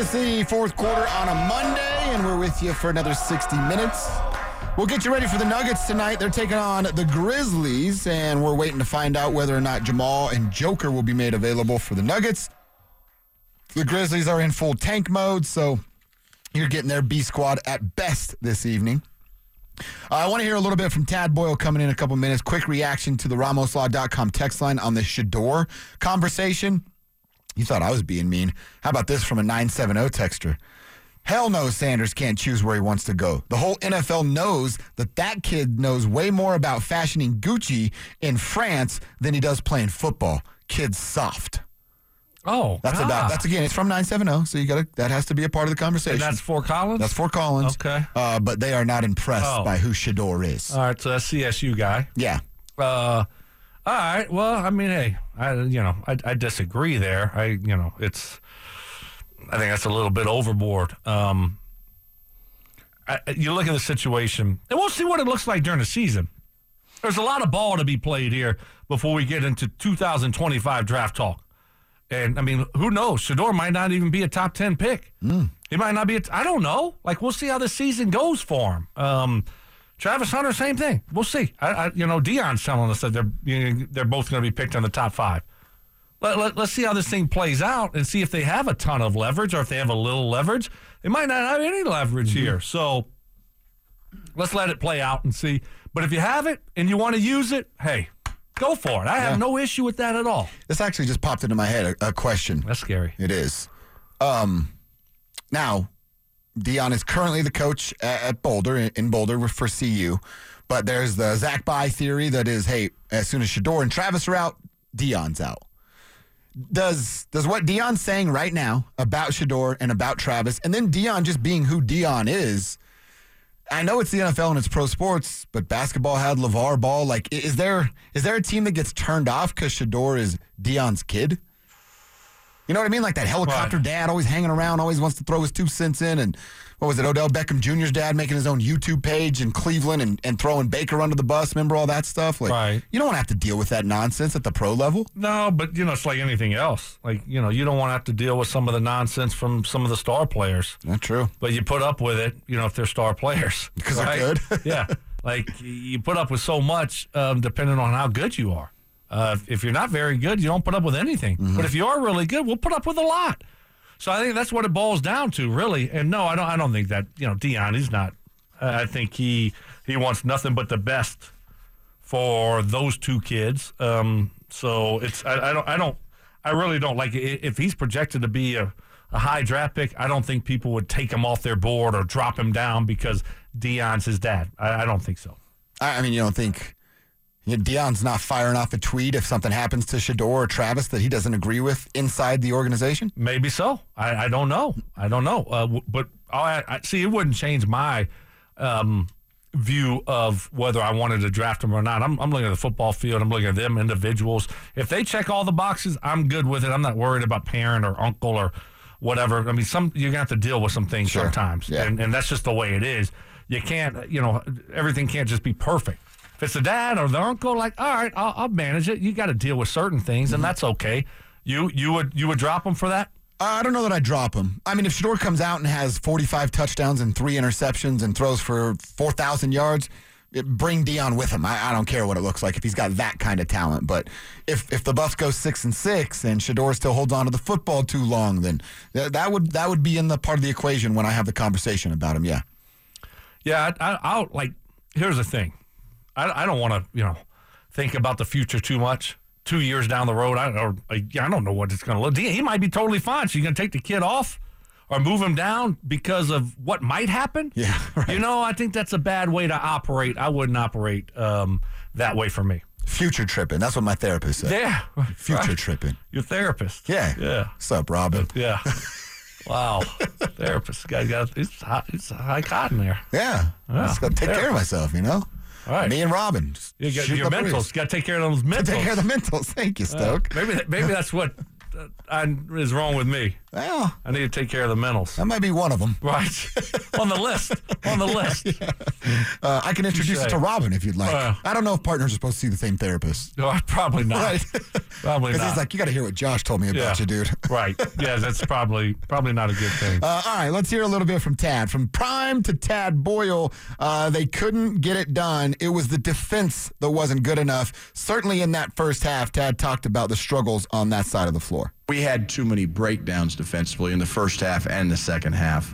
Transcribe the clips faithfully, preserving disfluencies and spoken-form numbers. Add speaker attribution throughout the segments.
Speaker 1: It's the fourth quarter on a Monday, and we're with you for another sixty minutes. We'll get you ready for the Nuggets tonight. They're taking on the Grizzlies, and we're waiting to find out whether or not Jamal and Joker will be made available for the Nuggets. The Grizzlies are in full tank mode, so you're getting their B squad at best this evening. Uh, I want to hear a little bit from Tad Boyle coming in a couple minutes. Quick reaction to the Ramos Law dot com text line on the Shedeur conversation. You thought I was being mean. How about this from a nine seven zero texter? Hell no, Sanders can't choose where he wants to go. The whole N F L knows that that kid knows way more about fashioning Gucci in France than he does playing football. Kid's soft.
Speaker 2: Oh,
Speaker 1: that's
Speaker 2: ah.
Speaker 1: about. That's again. It's from nine seven zero, so you got to. That has to be a part of the conversation.
Speaker 2: And that's Fort Collins.
Speaker 1: That's Fort Collins.
Speaker 2: Okay.
Speaker 1: Uh, but they are not impressed
Speaker 2: oh.
Speaker 1: by who Shedeur is.
Speaker 2: All right, so that's C S U guy.
Speaker 1: Yeah.
Speaker 2: Uh, all right. Well, I mean, hey, I you know, I, I disagree there. I you know, it's. I think that's a little bit overboard. Um, I, you look at the situation, and we'll see what it looks like during the season. There's a lot of ball to be played here before we get into two thousand twenty-five draft talk. And, I mean, who knows? Shedeur might not even be a top ten pick.
Speaker 1: Mm.
Speaker 2: He might not be. A t- I don't know. Like, we'll see how the season goes for him. Um, Travis Hunter, same thing. We'll see. I, I, you know, Deion's telling us that they're you know, they're both going to be picked in the top five. Let, let, let's see how this thing plays out and see if they have a ton of leverage or if they have a little leverage. They might not have any leverage mm-hmm. here. So let's let it play out and see. But if you have it and you want to use it, hey, go for it. I have yeah. no issue with that at all.
Speaker 1: This actually just popped into my head, a, a question.
Speaker 2: That's scary.
Speaker 1: It is. Um, now, Deion is currently the coach at, at Boulder, in, in Boulder for C U. But there's the Zach Bye theory that is, hey, as soon as Shedeur and Travis are out, Deion's out. Does does what Deion's saying right now about Shedeur and about Travis, and then Deion just being who Deion is, I know it's the N F L and it's pro sports, but basketball had LeVar Ball. Like, is there is there a team that gets turned off because Shedeur is Deion's kid? You know what I mean? Like that helicopter
Speaker 2: right.
Speaker 1: dad always hanging around, always wants to throw his two cents in. And what was it, Odell Beckham Junior's dad making his own YouTube page in Cleveland and, and throwing Baker under the bus? Remember all that stuff? Like,
Speaker 2: right.
Speaker 1: You don't want to have to deal with that nonsense at the pro level.
Speaker 2: No, but, you know, it's like anything else. Like, you know, you don't want to have to deal with some of the nonsense from some of the star players.
Speaker 1: Not true.
Speaker 2: But you put up with it, you know, if they're star players.
Speaker 1: Because
Speaker 2: right?
Speaker 1: they're good.
Speaker 2: Yeah. Like, you put up with so much um, depending on how good you are. Uh, if you're not very good, you don't put up with anything. Mm-hmm. But if you are really good, we'll put up with a lot. So I think that's what it boils down to, really. And no, I don't. I don't think that you know Deion. He's not. Uh, I think he he wants nothing but the best for those two kids. Um, so it's. I, I don't. I don't. I really don't like it. If he's projected to be a, a high draft pick, I don't think people would take him off their board or drop him down because Deion's his dad. I, I don't think so.
Speaker 1: I mean, you don't think. You know, Deion's not firing off a tweet if something happens to Shedeur or Travis that he doesn't agree with inside the organization?
Speaker 2: Maybe so. I, I don't know. I don't know. Uh, w- but I, I see, it wouldn't change my um, view of whether I wanted to draft them or not. I'm, I'm looking at the football field. I'm looking at them individuals. If they check all the boxes, I'm good with it. I'm not worried about parent or uncle or whatever. I mean, some you're going to have to deal with some things sure. sometimes.
Speaker 1: Yeah.
Speaker 2: And, and that's just the way it is. You can't, you know, everything can't just be perfect. If it's the dad or the uncle, like, all right, I'll, I'll manage it. You got to deal with certain things, and that's okay. You you would you would drop him for that?
Speaker 1: Uh, I don't know that I'd drop him. I mean, if Shedeur comes out and has forty-five touchdowns and three interceptions and throws for four thousand yards, it, bring Deion with him. I, I don't care what it looks like if he's got that kind of talent. But if if the Buffs go six and six and Shedeur still holds on to the football too long, then th- that would that would be in the part of the equation when I have the conversation about him. Yeah.
Speaker 2: Yeah, I, I, I'll like. Here's the thing. I, I don't want to, you know, think about the future too much. Two years down the road, I or I don't know what it's going to look. He might be totally fine. So you're going to take the kid off or move him down because of what might happen?
Speaker 1: Yeah, right.
Speaker 2: You know, I think that's a bad way to operate. I wouldn't operate um, that way for me.
Speaker 1: Future tripping. That's what my therapist said.
Speaker 2: Yeah.
Speaker 1: Future
Speaker 2: right.
Speaker 1: tripping.
Speaker 2: Your therapist.
Speaker 1: Yeah.
Speaker 2: Yeah.
Speaker 1: What's up, Robin?
Speaker 2: Yeah. Wow. Therapist. Guy got it's hot, it's high cotton there.
Speaker 1: Yeah.
Speaker 2: yeah.
Speaker 1: Just got to take
Speaker 2: Therapist.
Speaker 1: care of myself, you know?
Speaker 2: All right.
Speaker 1: Me and Robin.
Speaker 2: You got your mentals. Got to take care of those mentals.
Speaker 1: Take care of the mentals. Thank you, Stoke.
Speaker 2: Uh, maybe maybe that's what I, is wrong with me?
Speaker 1: Well,
Speaker 2: I need to take care of the mentals.
Speaker 1: that might be one of them.
Speaker 2: Right. On the list. On the list.
Speaker 1: Yeah. Uh, I can introduce you to Robin if you'd like.
Speaker 2: Uh,
Speaker 1: I don't know if partners are supposed to see the same therapist.
Speaker 2: No, probably not.
Speaker 1: Right.
Speaker 2: Probably
Speaker 1: Because
Speaker 2: not.
Speaker 1: he's like, you got to hear what Josh told me about
Speaker 2: Yeah.
Speaker 1: you, dude.
Speaker 2: Right. Yeah, that's probably probably not a good thing.
Speaker 1: Uh, all right, let's hear a little bit from Tad. From Prime to Tad Boyle, uh, they couldn't get it done. It was the defense that wasn't good enough. Certainly in that first half, Tad talked about the struggles on that side of the floor.
Speaker 3: We had too many breakdowns defensively in the first half and the second half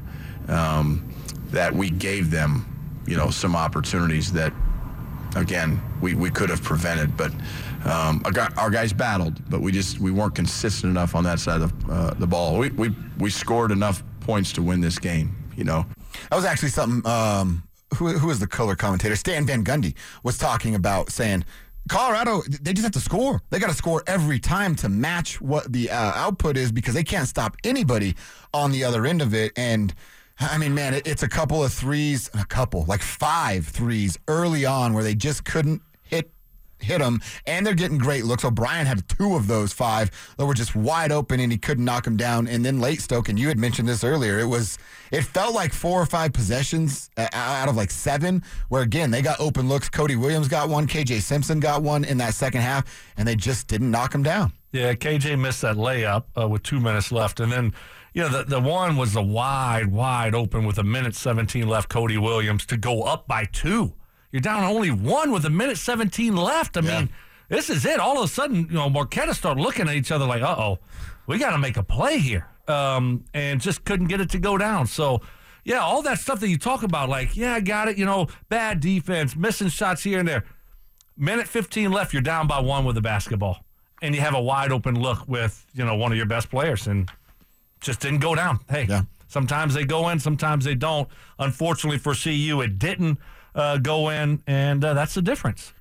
Speaker 3: um, that we gave them, you know, some opportunities that, again, we, we could have prevented. But um, our, guy, our guys battled, but we just we weren't consistent enough on that side of the, uh, the ball. We, we we scored enough points to win this game, you know.
Speaker 1: That was actually something, um, who, who was the color commentator? Stan Van Gundy was talking about, saying, Colorado, they just have to score. They got to score every time to match what the uh, output is, because they can't stop anybody on the other end of it. And, I mean, man, it, it's a couple of threes, a couple, like five threes early on where they just couldn't hit hit them, and they're getting great looks. O'Brien had two of those five that were just wide open, and he couldn't knock them down. And then late, Stoke, and you had mentioned this earlier, it was it felt like four or five possessions out of like seven, where, again, they got open looks. Cody Williams got one, K J Simpson got one in that second half, and they just didn't knock them down.
Speaker 2: Yeah, K J missed that layup uh, with two minutes left. And then, you know, the, the one was the wide, wide open with a minute seventeen left, Cody Williams, to go up by two. You're down only one with a minute seventeen left. I
Speaker 1: Yeah.
Speaker 2: mean, this is it. All of a sudden, you know, Marquetta started looking at each other like, uh-oh, we got to make a play here. Um, and just couldn't get it to go down. So, yeah, all that stuff that you talk about, like, yeah, I got it, you know, bad defense, missing shots here and there. Minute fifteen left, you're down by one with the basketball. And you have a wide open look with, you know, one of your best players, and just didn't go down. Hey,
Speaker 1: Yeah.
Speaker 2: sometimes they go in, sometimes they don't. Unfortunately for C U, it didn't uh, go in, and uh, that's the difference.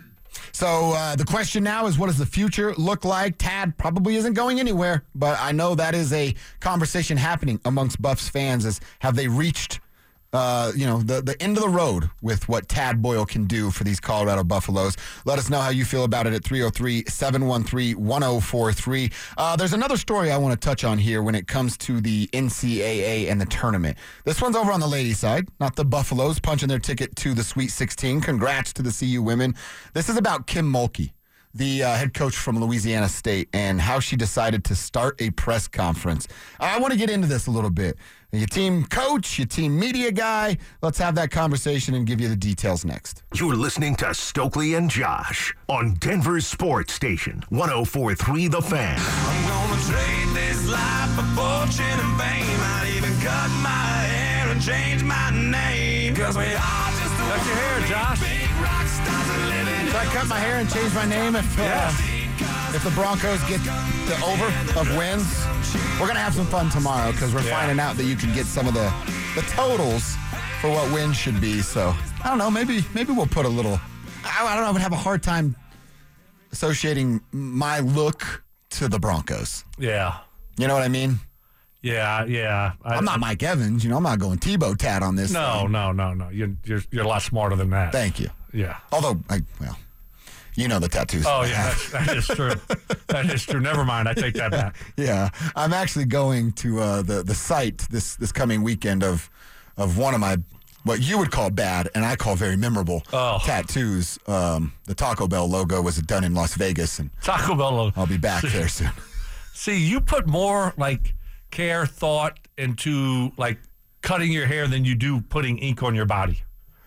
Speaker 1: So uh, the question now is, what does the future look like? Tad probably isn't going anywhere, but I know that is a conversation happening amongst Buffs fans. Is have they reached, uh, you know, the, the end of the road with what Tad Boyle can do for these Colorado Buffaloes? Let us know how you feel about it at three oh three, seven one three, one oh four three. Uh, there's another story I want to touch on here when it comes to the N C double A and the tournament. This one's over on the ladies' side, not the Buffaloes punching their ticket to the Sweet sixteen. Congrats to the C U women. This is about Kim Mulkey, the uh, head coach from Louisiana State, and how she decided to start a press conference. I want to get into this a little bit. Your team coach, your team media guy. Let's have that conversation and give you the details next.
Speaker 4: You're listening to Stokely and Josh on Denver's Sports Station, one oh four point three The Fan.
Speaker 5: I'm gonna trade this life for fortune and fame. I'd even cut my hair and change my name. Cause we all just
Speaker 2: Cut your hair, Josh.
Speaker 5: big rock stars and living.
Speaker 1: Should I cut my hair and change my name if uh,
Speaker 2: Yeah.
Speaker 1: if the Broncos get the over of wins? We're going to have some fun tomorrow because we're
Speaker 2: Yeah.
Speaker 1: finding out that you can get some of the, the totals for what wins should be. So, I don't know, maybe maybe we'll put a little, I, I don't know, I would have a hard time associating my look to the Broncos.
Speaker 2: Yeah.
Speaker 1: You know what I mean?
Speaker 2: Yeah, yeah. I,
Speaker 1: I'm not Mike Evans. You know, I'm not going Tebow Tat on this.
Speaker 2: No,
Speaker 1: thing.
Speaker 2: no, no, no. You're, you're, you're a lot smarter than that.
Speaker 1: Thank you.
Speaker 2: Yeah.
Speaker 1: Although, I, well, you know the tattoos.
Speaker 2: Oh,
Speaker 1: I
Speaker 2: yeah,
Speaker 1: have.
Speaker 2: that, that is true. That is true. Never mind. I take that back.
Speaker 1: Yeah, I'm actually going to uh, the the site this this coming weekend of of one of my what you would call bad and I call very memorable
Speaker 2: Oh.
Speaker 1: tattoos. Um, the Taco Bell logo was done in Las Vegas, and
Speaker 2: Taco Bell.
Speaker 1: I'll be back there soon.
Speaker 2: See, you put more, like, care, thought into, like, cutting your hair than you do putting ink on your body.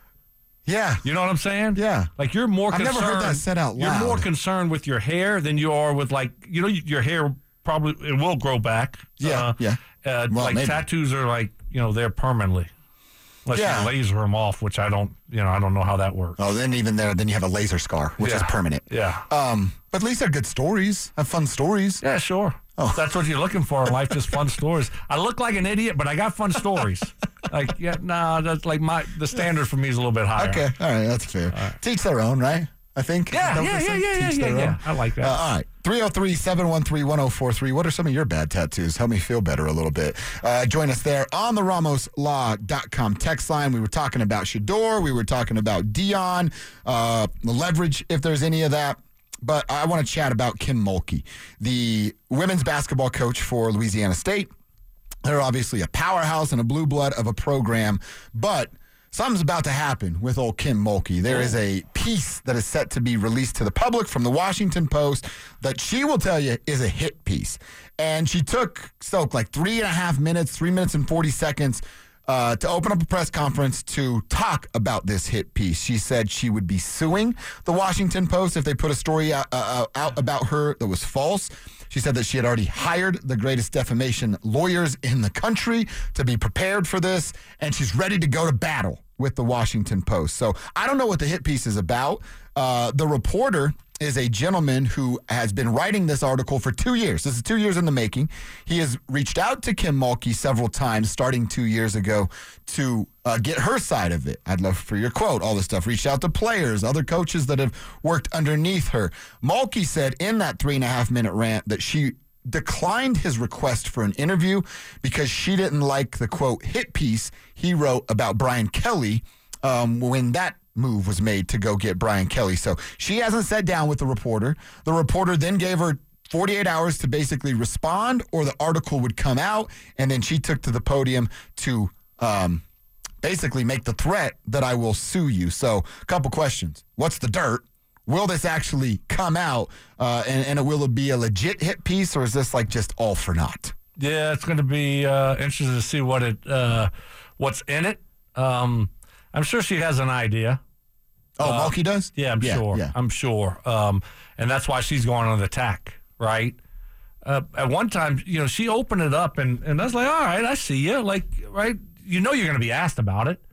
Speaker 1: Yeah,
Speaker 2: You know what I'm saying?
Speaker 1: Yeah.
Speaker 2: Like, you're more
Speaker 1: I've
Speaker 2: concerned.
Speaker 1: never heard that said out
Speaker 2: You're
Speaker 1: loud.
Speaker 2: more concerned with your hair than you are with, like, you know, your hair probably, it will grow back.
Speaker 1: Yeah,
Speaker 2: Uh,
Speaker 1: yeah.
Speaker 2: Uh,
Speaker 1: Well,
Speaker 2: like,
Speaker 1: maybe.
Speaker 2: tattoos are, like, you know, they're permanently. Unless
Speaker 1: Yeah.
Speaker 2: you laser them off, which I don't, you know, I don't know how that works.
Speaker 1: Oh, then even there, then you have a laser scar, which is
Speaker 2: Yeah.
Speaker 1: permanent.
Speaker 2: Yeah.
Speaker 1: Um, but at least they're good stories. Have fun stories.
Speaker 2: Yeah, sure.
Speaker 1: Oh.
Speaker 2: If that's what you're looking for in life, just fun stories. I look like an idiot, but I got fun stories. Like, yeah, nah, that's like my, the standard for me is a little bit higher.
Speaker 1: Okay, all right, that's fair. Teach their own, right? I think.
Speaker 2: Yeah,
Speaker 1: Is that what
Speaker 2: yeah,
Speaker 1: they
Speaker 2: yeah,
Speaker 1: say?
Speaker 2: yeah, yeah,
Speaker 1: Teach
Speaker 2: yeah,
Speaker 1: their
Speaker 2: yeah.
Speaker 1: own.
Speaker 2: I like that.
Speaker 1: Uh, all right. three oh three, seven one three, one oh four three. What are some of your bad tattoos? Help me feel better a little bit. Uh, join us there on the ramos law dot com text line. We were talking about Shador. We were talking about Dion, uh, the leverage, if there's any of that. but I want to chat about Kim Mulkey, the women's basketball coach for Louisiana State. They're obviously a powerhouse and a blue blood of a program, but something's about to happen with old Kim Mulkey. There is a piece that is set to be released to the public from the Washington Post that she will tell you is a hit piece. And she took Stoke like three and a half minutes, three minutes and forty seconds uh, to open up a press conference to talk about this hit piece. She said she would be suing the Washington Post if they put a story out, uh, out about her that was false. She said that she had already hired the greatest defamation lawyers in the country to be prepared for this, and she's ready to go to battle with the Washington Post. So I don't know what the hit piece is about. Uh, the reporter is a gentleman who has been writing this article for two years. This is two years in the making. He has reached out to Kim Mulkey several times starting two years ago to uh, get her side of it. I'd love for your quote, all this stuff. Reached out to players, other coaches that have worked underneath her. Mulkey said in that three and a half minute rant that she declined his request for an interview because she didn't like the, quote, hit piece he wrote about Brian Kelly um, when that move was made to go get Brian Kelly. So she hasn't sat down with the reporter. The reporter then gave her forty-eight hours to basically respond or the article would come out, and then she took to the podium to um, basically make the threat that I will sue you. So a couple questions. What's the dirt? Will this actually come out, uh, and, and will it be a legit hit piece, or is this like just all for naught?
Speaker 2: Yeah, it's going to be uh, interesting to see what it, uh, what's in it. Um, I'm sure she has an idea.
Speaker 1: Oh,
Speaker 2: uh,
Speaker 1: Mulkey does?
Speaker 2: Yeah, I'm
Speaker 1: yeah,
Speaker 2: sure.
Speaker 1: Yeah.
Speaker 2: I'm sure. Um, and that's why she's going on the attack, right? Uh, at one time, you know, she opened it up, and, and I was like, all right, I see you. Like, right? You know you're going to be asked about it.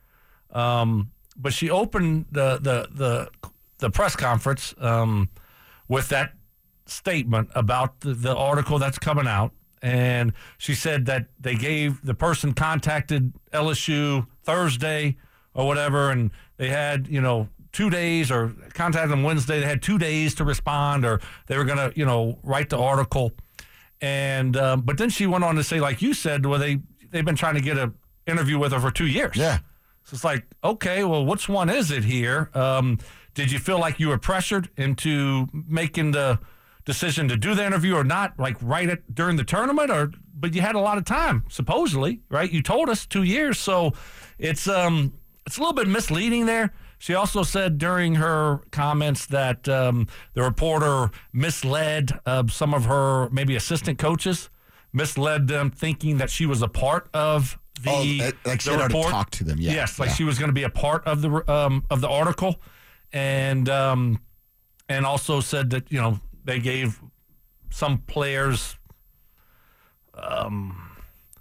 Speaker 2: Um, but she opened the the the, the press conference um, with that statement about the, the article that's coming out. And she said that they gave, the person contacted L S U Thursday or whatever, and they had, you know, two days or contacted them Wednesday. They had two days to respond, or they were going to, you know, write the article. And, um, but then she went on to say, like you said, well, they, they've been trying to get an interview with her for two years.
Speaker 1: Yeah.
Speaker 2: So it's like, okay, well, which one is it here? Um, did you feel like you were pressured into making the decision to do the interview or not, like right at during the tournament, or but you had a lot of time, supposedly, right? You told us two years, so it's um it's a little bit misleading there. She also said during her comments that um, the reporter misled uh, some of her maybe assistant coaches, misled them thinking that she was a part of the,
Speaker 1: oh, like she
Speaker 2: the
Speaker 1: had
Speaker 2: report.
Speaker 1: already talked to them. Yeah,
Speaker 2: yes, like
Speaker 1: yeah.
Speaker 2: she was going to be a part of the um, of the article, and um, and also said that, you know, they gave some players um,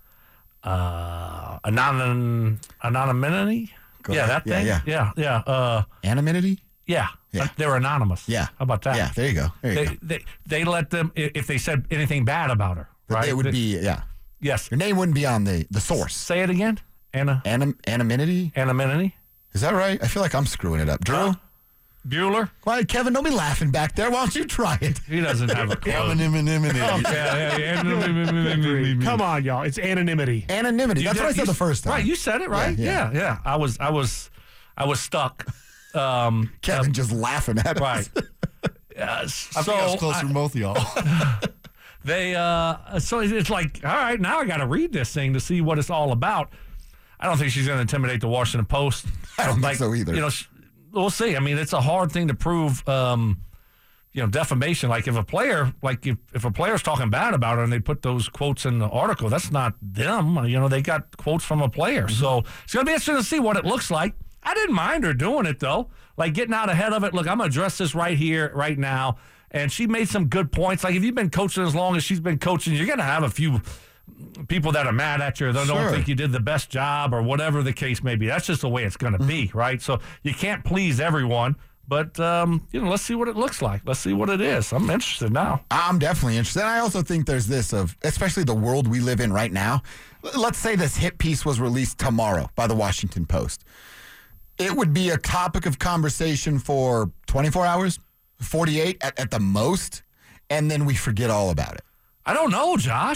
Speaker 2: uh, anonym, anonymity.
Speaker 1: Go
Speaker 2: yeah,
Speaker 1: ahead.
Speaker 2: that thing.
Speaker 1: Yeah,
Speaker 2: yeah, yeah. Uh,
Speaker 1: Anonymity?
Speaker 2: yeah.
Speaker 1: Yeah.
Speaker 2: They were anonymous.
Speaker 1: Yeah.
Speaker 2: How about that?
Speaker 1: Yeah, there you go. There you
Speaker 2: They,
Speaker 1: go.
Speaker 2: they they let them, i- if they said anything bad about her,
Speaker 1: But
Speaker 2: right?
Speaker 1: it would
Speaker 2: They-
Speaker 1: be, yeah.
Speaker 2: yes.
Speaker 1: Your name wouldn't be on the, the source.
Speaker 2: Say it again. Anna.
Speaker 1: Anim- anonymity?
Speaker 2: Anonymity.
Speaker 1: Is that right? I feel like I'm screwing it up. Drew?
Speaker 2: Huh? Bueller.
Speaker 1: Why, Kevin, don't be laughing back there. Why don't you try it?
Speaker 2: He doesn't have a clue.
Speaker 1: Anonymity.
Speaker 2: yeah, yeah, yeah. Anonymity.
Speaker 6: Come on, y'all. It's anonymity.
Speaker 1: Anonymity.
Speaker 2: You
Speaker 1: That's
Speaker 2: did-
Speaker 1: what I said
Speaker 2: you-
Speaker 1: the first time.
Speaker 2: Right, you said it right.
Speaker 1: Yeah,
Speaker 2: Yeah,
Speaker 1: yeah.
Speaker 2: yeah. I was, I was, I was stuck. Um,
Speaker 1: Kevin just laughing at us.
Speaker 2: right. Uh, so
Speaker 7: I think I was closer
Speaker 2: I-
Speaker 7: than both of y'all.
Speaker 2: they, uh, so it's like, all right, now I got to read this thing to see what it's all about. I don't think she's going to intimidate the Washington Post.
Speaker 1: I don't think
Speaker 2: like,
Speaker 1: so either.
Speaker 2: You know, sh- we'll see. I mean, it's a hard thing to prove. Um, you know, defamation. Like if a player, like if, if a player's talking bad about her and they put those quotes in the article, that's not them. You know, they got quotes from a player.
Speaker 1: Mm-hmm.
Speaker 2: So it's going to be interesting to see what it looks like. I didn't mind her doing it, though. Like getting out ahead of it. Look, I'm going to address this right here, right now. And she made some good points. Like if you've been coaching as long as she's been coaching, you're going to have a few people that are mad at you. They
Speaker 1: Sure.
Speaker 2: don't think you did the best job or whatever the case may be. That's just the way it's going to be, right? So you can't please everyone. But, um, you know, let's see what it looks like. Let's see what it is. I'm interested now.
Speaker 1: I'm definitely interested. I also think there's this of, especially the world we live in right now. L- Let's say this hit piece was released tomorrow by the Washington Post. It would be a topic of conversation for twenty-four hours, forty-eight at, at the most, and then we forget all about it.
Speaker 2: I don't know, Josh.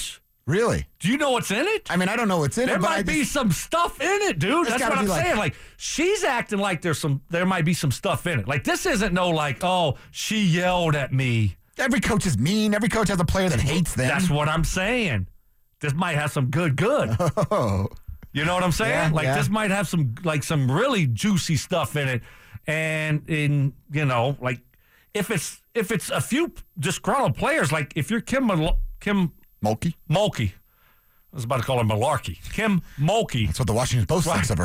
Speaker 1: Really?
Speaker 2: Do you know what's in it?
Speaker 1: I mean, I don't know what's in
Speaker 2: There
Speaker 1: it, but
Speaker 2: might
Speaker 1: I
Speaker 2: be
Speaker 1: just,
Speaker 2: some stuff in it, dude.
Speaker 1: There's
Speaker 2: That's
Speaker 1: gotta
Speaker 2: what I'm
Speaker 1: be, like-
Speaker 2: saying. Like, she's acting like there's some, there might be some stuff in it. Like, this isn't no like, oh, she yelled at me.
Speaker 1: every coach is mean. Every coach has a player that hates them.
Speaker 2: That's what I'm saying. This might have some good, good.
Speaker 1: Oh.
Speaker 2: You know what I'm saying?
Speaker 1: Yeah,
Speaker 2: like,
Speaker 1: yeah.
Speaker 2: this might have some, like, some really juicy stuff in it. And, in, you know, like, if it's, if it's a few disgruntled players, like, if you're Kim, Mal- Kim
Speaker 1: Mulkey.
Speaker 2: Mulkey, I was about to call her Malarkey. Kim Mulkey.
Speaker 1: That's what the Washington Post thinks of her.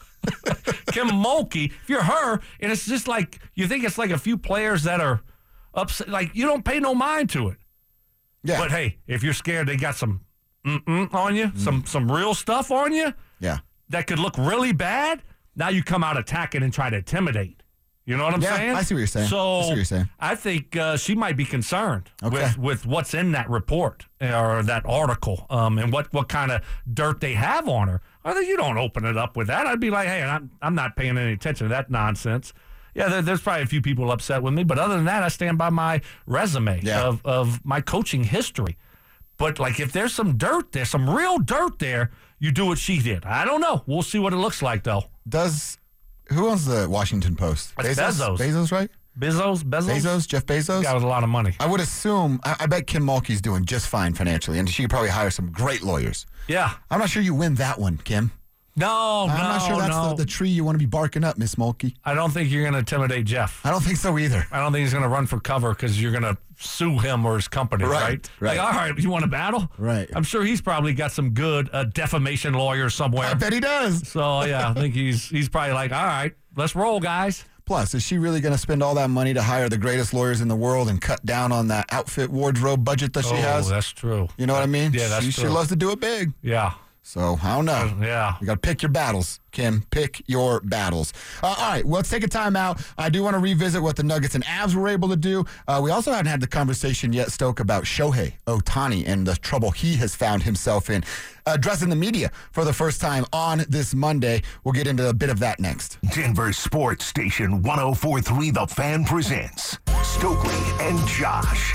Speaker 2: Kim Mulkey, if you're her, and it's just like, you think it's like a few players that are upset, like, you don't pay no mind to it.
Speaker 1: Yeah.
Speaker 2: But hey, if you're scared they got some mm-mm on you, some some real stuff on you
Speaker 1: Yeah.
Speaker 2: that could look really bad, now you come out attacking and try to intimidate. You know what I'm
Speaker 1: Yeah,
Speaker 2: saying?
Speaker 1: I see what you're saying.
Speaker 2: So
Speaker 1: I see what you're saying.
Speaker 2: I think uh, she might be concerned
Speaker 1: Okay.
Speaker 2: with, with what's in that report or that article um, and what, what kind of dirt they have on her. I think you don't open it up with that. I'd be like, hey, I'm, I'm not paying any attention to that nonsense. Yeah, there, there's probably a few people upset with me, but other than that, I stand by my resume
Speaker 1: Yeah.
Speaker 2: of, of my coaching history. But, like, if there's some dirt there, some real dirt there, you do what she did. I don't know. We'll see what it looks like, though.
Speaker 1: Does who owns the Washington Post?
Speaker 2: That's Bezos.
Speaker 1: Bezos, right?
Speaker 2: Bezos? Bezos?
Speaker 1: Bezos, Jeff Bezos.
Speaker 2: Guy with a lot of money.
Speaker 1: I would assume. I, I bet Kim Mulkey's doing just fine financially, and she could probably hire some great lawyers.
Speaker 2: Yeah.
Speaker 1: I'm not sure you win that one, Kim.
Speaker 2: No,
Speaker 1: I'm
Speaker 2: no,
Speaker 1: not sure that's
Speaker 2: no.
Speaker 1: the, the tree you want to be barking up, Miss Mulkey.
Speaker 2: I don't think you're going to intimidate Jeff.
Speaker 1: I don't think so either.
Speaker 2: I don't think he's going to run for cover because you're going to sue him or his company,
Speaker 1: Right,
Speaker 2: right?
Speaker 1: right.
Speaker 2: Like, all right, you want to battle?
Speaker 1: Right.
Speaker 2: I'm sure he's probably got some good uh, defamation lawyers somewhere.
Speaker 1: I bet he does.
Speaker 2: So, yeah, I think he's he's probably like, all right, let's roll, guys.
Speaker 1: Plus, is she really going to spend all that money to hire the greatest lawyers in the world and cut down on that outfit wardrobe budget that she
Speaker 2: oh,
Speaker 1: has?
Speaker 2: that's true.
Speaker 1: You know what I mean?
Speaker 2: Yeah, that's
Speaker 1: she,
Speaker 2: true.
Speaker 1: She loves to do it big.
Speaker 2: Yeah.
Speaker 1: So, I don't know.
Speaker 2: Yeah.
Speaker 1: You got to pick your battles, Kim. Pick your battles. Uh, all right, well, let's take a time out. I do want to revisit what the Nuggets and Avs were able to do. Uh, we also haven't had the conversation yet, Stoke, about Shohei Ohtani and the trouble he has found himself in. Addressing the media for the first time on this Monday. We'll get into a bit of that next.
Speaker 4: Denver Sports Station one oh four point three The Fan presents Stokely and Josh.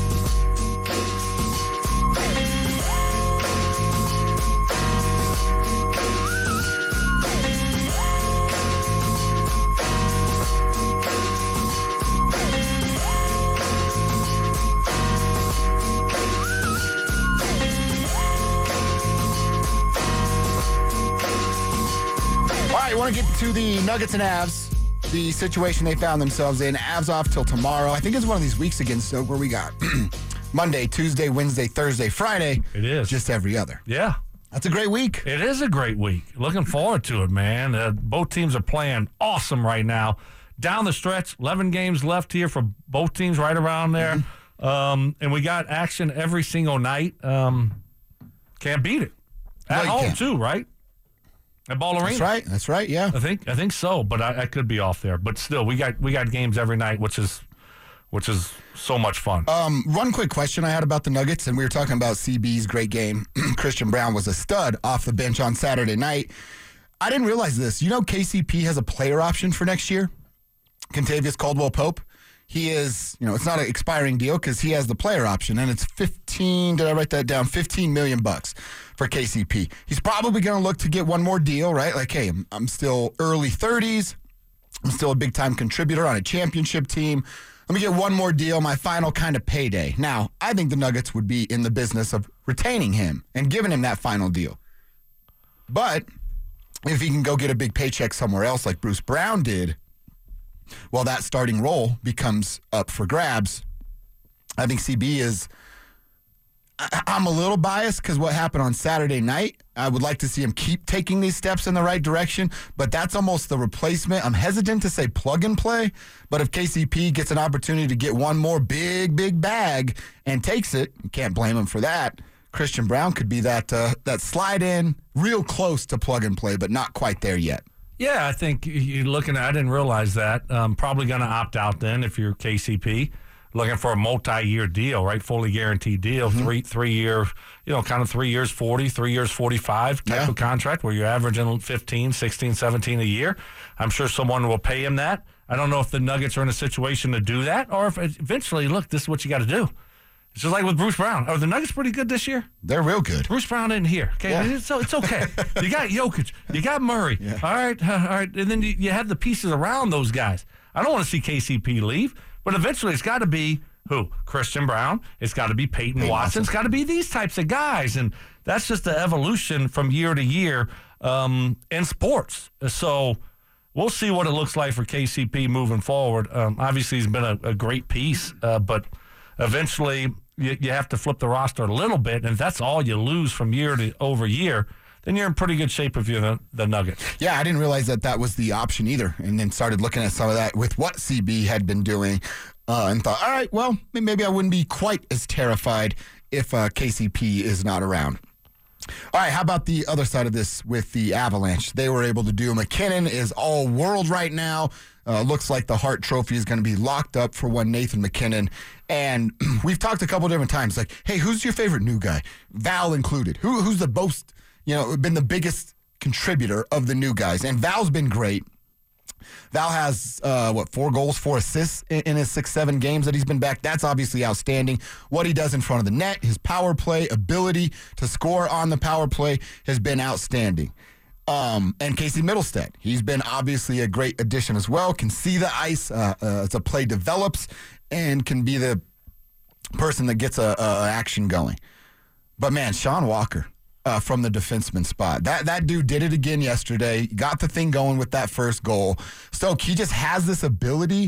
Speaker 1: All right, I want to get to the Nuggets and Avs, the situation they found themselves in. Avs off till tomorrow. I think it's one of these weeks again, Stoke, where we got Monday, Tuesday, Wednesday, Thursday, Friday.
Speaker 2: It is.
Speaker 1: Just every other.
Speaker 2: Yeah.
Speaker 1: That's a great week.
Speaker 2: It is a great week. Looking forward to it, man. Uh, both teams are playing awesome right now. Down the stretch, eleven games left here for both teams right around there. Mm-hmm. Um, and we got action every single night. Um, can't beat it. At
Speaker 1: No, you
Speaker 2: home,
Speaker 1: can't.
Speaker 2: too, right? At Ball Arena.
Speaker 1: That's right. That's right. Yeah.
Speaker 2: I think I think so, but I, I could be off there. But still, we got we got games every night, which is which is so much fun.
Speaker 1: Um, one quick question I had about the Nuggets, and we were talking about C B's great game. Christian Brown was a stud off the bench on Saturday night. I didn't realize this. You know K C P has a player option for next year? Contavious Caldwell-Pope. He is, you know, it's not an expiring deal because he has the player option, and it's fifteen, did I write that down? fifteen million bucks for K C P. He's probably going to look to get one more deal, right? Like, hey, I'm, I'm still early thirties. I'm still a big-time contributor on a championship team. Let me get one more deal, my final kind of payday. Now, I think the Nuggets would be in the business of retaining him and giving him that final deal. But if he can go get a big paycheck somewhere else like Bruce Brown did, well, that starting role becomes up for grabs. I think C B is, I, I'm a little biased because what happened on Saturday night, I would like to see him keep taking these steps in the right direction, but that's almost the replacement. I'm hesitant to say plug and play, but if K C P gets an opportunity to get one more big, big bag and takes it, you can't blame him for that. Christian Brown could be that uh, that slide in real close to plug and play, but not quite there yet.
Speaker 2: Yeah, I think you're looking at, I didn't realize that. Um, probably going to opt out then if you're K C P. Looking for a multi-year deal, right? Fully guaranteed deal. Mm-hmm. Three, three year, you know, kind of three years forty, three years forty-five type
Speaker 1: yeah.
Speaker 2: of contract where you're averaging fifteen, sixteen, seventeen a year. I'm sure someone will pay him that. I don't know if the Nuggets are in a situation to do that or if eventually, look, this is what you got to do. It's just like with Bruce Brown. Are the Nuggets pretty good this year?
Speaker 1: They're real good.
Speaker 2: Bruce Brown isn't here. Okay,
Speaker 1: Yeah.
Speaker 2: it's, so it's okay. You got Jokic. You got Murray.
Speaker 1: Yeah.
Speaker 2: All right, all right. And then you, you have the pieces around those guys. I don't want to see K C P leave, but eventually it's got to be who? Christian Brown. It's got to be Peyton,
Speaker 1: Peyton
Speaker 2: Watson. It's got to be these types of guys. And that's just the evolution from year to year um, in sports. So we'll see what it looks like for K C P moving forward. Um, obviously, he's been a, a great piece, uh, but eventually you, you have to flip the roster a little bit. And if that's all you lose from year to over year, then you're in pretty good shape if you're the, the Nuggets.
Speaker 1: Yeah, I didn't realize that that was the option either, and then started looking at some of that with what C B had been doing, uh, and thought, all right, well, maybe I wouldn't be quite as terrified if uh, K C P is not around. All right, how about the other side of this with the Avalanche? They were able to do. McKinnon is all world right now. Uh, looks like the Hart Trophy is going to be locked up for one Nathan McKinnon. And we've talked a couple different times, like, hey, who's your favorite new guy? Val included. Who, who's the most, you know, been the biggest contributor of the new guys? And Val's been great. Val has, uh, what, four goals, four assists in, in his six, seven games that he's been back. That's obviously outstanding. What he does in front of the net, his power play, ability to score on the power play has been outstanding. Um, and Casey Middlestead, he's been obviously a great addition as well, can see the ice uh, uh, as a play develops and can be the person that gets a, a action going. But, man, Sean Walker. Uh, from the defenseman spot. That that dude did it again yesterday. Got the thing going with that first goal. Stoke, he just has this ability,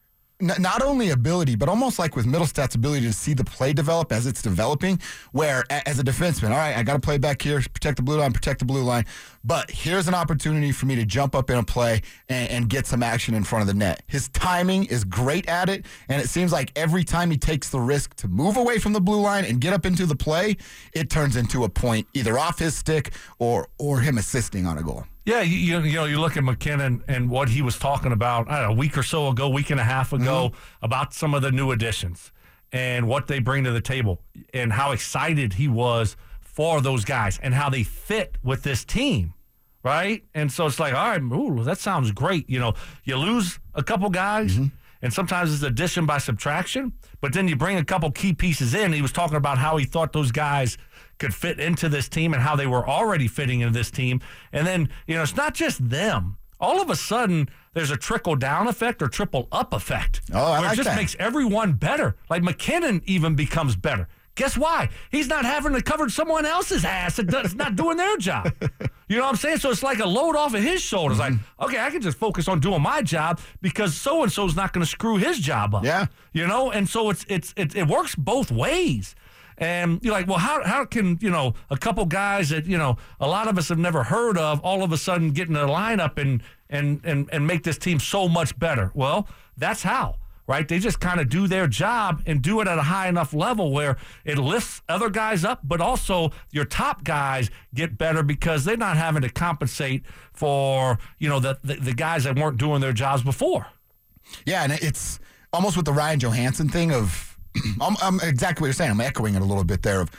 Speaker 1: n- not only ability, but almost like with Middlestad's ability to see the play develop as it's developing, where a- as a defenseman, all right, I got to play back here, protect the blue line, protect the blue line, but here's an opportunity for me to jump up in a play and, and get some action in front of the net. His timing is great at it, and it seems like every time he takes the risk to move away from the blue line and get up into the play, it turns into a point either off his stick or or him assisting on a goal.
Speaker 2: Yeah, you, you you know, you look at McKinnon and what he was talking about, I don't know, a week or so ago, week and a half ago, mm-hmm. about some of the new additions and what they bring to the table and how excited he was for those guys and how they fit with this team, right? And so it's like, all right, ooh, that sounds great. You know, you lose a couple guys, mm-hmm. and sometimes it's addition by subtraction, but then you bring a couple key pieces in. He was talking about how he thought those guys could fit into this team and how they were already fitting into this team. And then, you know, it's not just them. All of a sudden, there's a trickle-down effect or triple-up effect.
Speaker 1: Oh, I
Speaker 2: where
Speaker 1: like
Speaker 2: it just
Speaker 1: that.
Speaker 2: makes everyone better. Like McKinnon even becomes better. Guess why? He's not having to cover someone else's ass that's not doing their job. You know what I'm saying? So it's like a load off of his shoulders. Mm-hmm. Like, okay, I can just focus on doing my job because so-and-so's not going to screw his job up.
Speaker 1: Yeah.
Speaker 2: You know? And so it's it's it, it works both ways. And you're like, well, how how can, you know, a couple guys that, you know, a lot of us have never heard of all of a sudden get in a lineup and, and, and, and make this team so much better? Well, that's how. Right? They just kind of do their job and do it at a high enough level where it lifts other guys up, but also your top guys get better because they're not having to compensate for, you know, the, the, the guys that weren't doing their jobs before.
Speaker 1: Yeah, and it's almost with the Ryan Johansson thing of, I'm, I'm exactly what you're saying. I'm echoing it a little bit there of,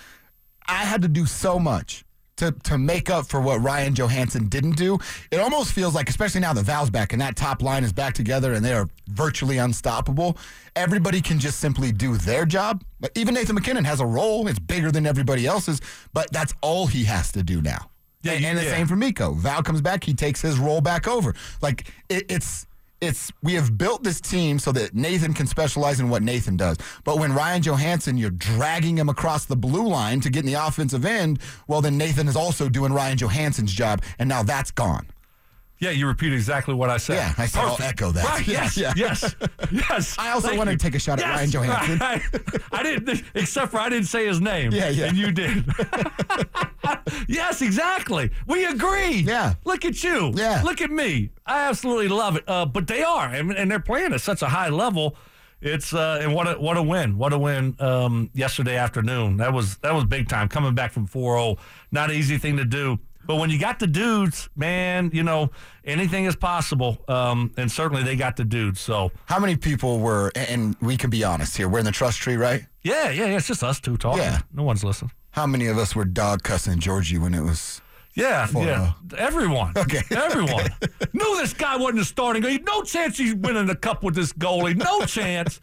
Speaker 1: I had to do so much to to make up for what Ryan Johansson didn't do. It almost feels like, especially now that Val's back and that top line is back together and they are virtually unstoppable, everybody can just simply do their job. But even Nathan McKinnon has a role. It's bigger than everybody else's, but that's all he has to do now.
Speaker 2: Yeah,
Speaker 1: and, and the
Speaker 2: yeah.
Speaker 1: same for Mikko. Val comes back, he takes his role back over. Like, it, it's... It's we have built this team so that Nathan can specialize in what Nathan does. But when Ryan Johansson, you're dragging him across the blue line to get in the offensive end, well, then Nathan is also doing Ryan Johansson's job, and now that's gone.
Speaker 2: Yeah, you repeat exactly what I said.
Speaker 1: Yeah, I said I'll
Speaker 2: Perfect.
Speaker 1: echo that.
Speaker 2: Right, yes,
Speaker 1: Yeah.
Speaker 2: yes, yes.
Speaker 1: I also
Speaker 2: Thank
Speaker 1: wanted
Speaker 2: you.
Speaker 1: to take a shot at
Speaker 2: Yes.
Speaker 1: Ryan Johansson.
Speaker 2: I, I didn't, except for I didn't say his name.
Speaker 1: Yeah, yeah.
Speaker 2: And you did. Yes, exactly. We agree.
Speaker 1: Yeah.
Speaker 2: Look at you.
Speaker 1: Yeah.
Speaker 2: Look at me. I absolutely love it. Uh, but they are, and, and they're playing at such a high level. It's uh, and what a what a win! What a win! Um, yesterday afternoon, that was that was big time. Coming back from four oh, not an easy thing to do. But when you got the dudes, man, you know, anything is possible. Um, and certainly they got the dudes. So
Speaker 1: How many people were, and we can be honest here, we're in the trust tree, right?
Speaker 2: yeah, yeah, yeah. It's just us two talking.
Speaker 1: Yeah.
Speaker 2: No one's listening.
Speaker 1: How many of us were dog cussing Georgie when it was...
Speaker 2: Yeah,
Speaker 1: four oh?
Speaker 2: yeah. Everyone.
Speaker 1: Okay.
Speaker 2: Everyone. Knew this guy wasn't a starting. No chance he's winning the cup with this goalie. No chance.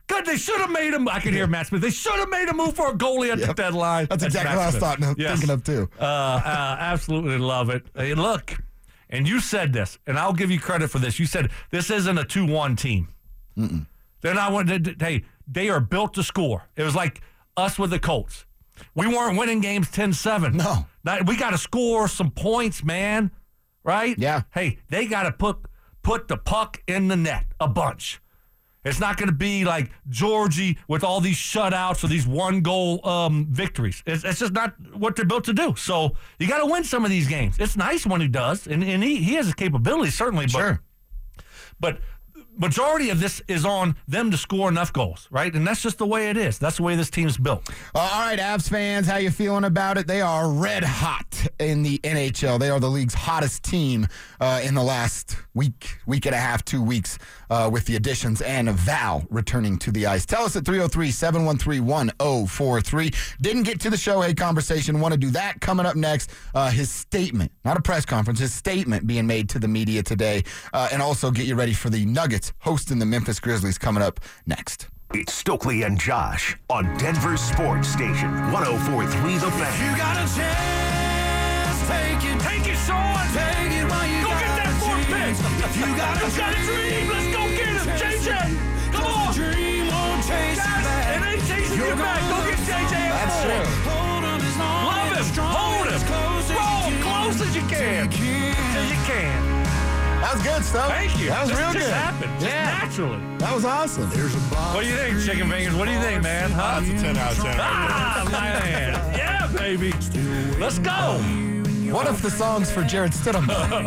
Speaker 2: God, they should have made him. I can hear Matt Smith. They should have made a move for a goalie at
Speaker 1: Yep.
Speaker 2: the deadline.
Speaker 1: That's exactly what I was thought,
Speaker 2: Yes.
Speaker 1: thinking of, too.
Speaker 2: Uh, uh, absolutely love it. Hey, look, and you said this, and I'll give you credit for this. You said this isn't a two one team. Mm-mm. They're not one. They, hey, they are built to score. It was like us with the Colts. We weren't winning games ten seven.
Speaker 1: No.
Speaker 2: Not, we got to score some points, man. Right?
Speaker 1: Yeah.
Speaker 2: Hey, they got to put put the puck in the net a bunch. It's not going to be like Georgie with all these shutouts or these one-goal um, victories. It's, it's just not what they're built to do. So you got to win some of these games. It's nice when he does, and, and he, he has the capability, certainly. But,
Speaker 1: Sure.
Speaker 2: But majority of this is on them to score enough goals, right? And that's just the way it is. That's the way this team's built.
Speaker 1: Uh, all right, Avs fans, how you feeling about it? They are red hot in the N H L. They are the league's hottest team uh, in the last week, week and a half, two weeks, uh, with the additions and Val returning to the ice. Tell us at three oh three, seven one three, one oh four three. Didn't get to the Shohei conversation. Want to do that coming up next. Uh, his statement, not a press conference, his statement being made to the media today. Uh, and also get you ready for the Nuggets hosting the Memphis Grizzlies coming up next.
Speaker 4: It's Stokely and Josh on Denver Sports Station one oh four three The Fan.
Speaker 5: You got a chance, take it, take it, Sean, take it while you
Speaker 2: Go
Speaker 5: got
Speaker 2: get that
Speaker 5: a
Speaker 2: fourth
Speaker 5: chance.
Speaker 2: pick.
Speaker 5: If you got a
Speaker 2: You got a dream. Let's go get him, J J. Come on.
Speaker 5: dream won't chase you
Speaker 2: Guys,
Speaker 5: back.
Speaker 2: it ain't chasing you
Speaker 5: You're
Speaker 2: back. Go
Speaker 5: gonna
Speaker 2: get J J.
Speaker 1: That's
Speaker 2: at
Speaker 1: true.
Speaker 2: four.
Speaker 5: Hold on as long
Speaker 2: Love
Speaker 5: and
Speaker 2: him.
Speaker 5: strong
Speaker 2: Hold
Speaker 5: and
Speaker 2: him.
Speaker 5: as close as
Speaker 2: Roll
Speaker 5: you can.
Speaker 2: close as you can.
Speaker 5: You can.
Speaker 2: Till you can.
Speaker 1: That was good, Stoke.
Speaker 2: Thank you.
Speaker 1: That was
Speaker 2: This
Speaker 1: real
Speaker 2: just
Speaker 1: good.
Speaker 2: happened. Just
Speaker 1: Yeah.
Speaker 2: naturally.
Speaker 1: That was awesome.
Speaker 2: What do you think, Chicken Fingers? What do you think, man? Huh?
Speaker 1: That's a ten out of ten.
Speaker 2: Ah, man. Yeah, baby. Let's go.
Speaker 1: What if the song's for Jared Stidham?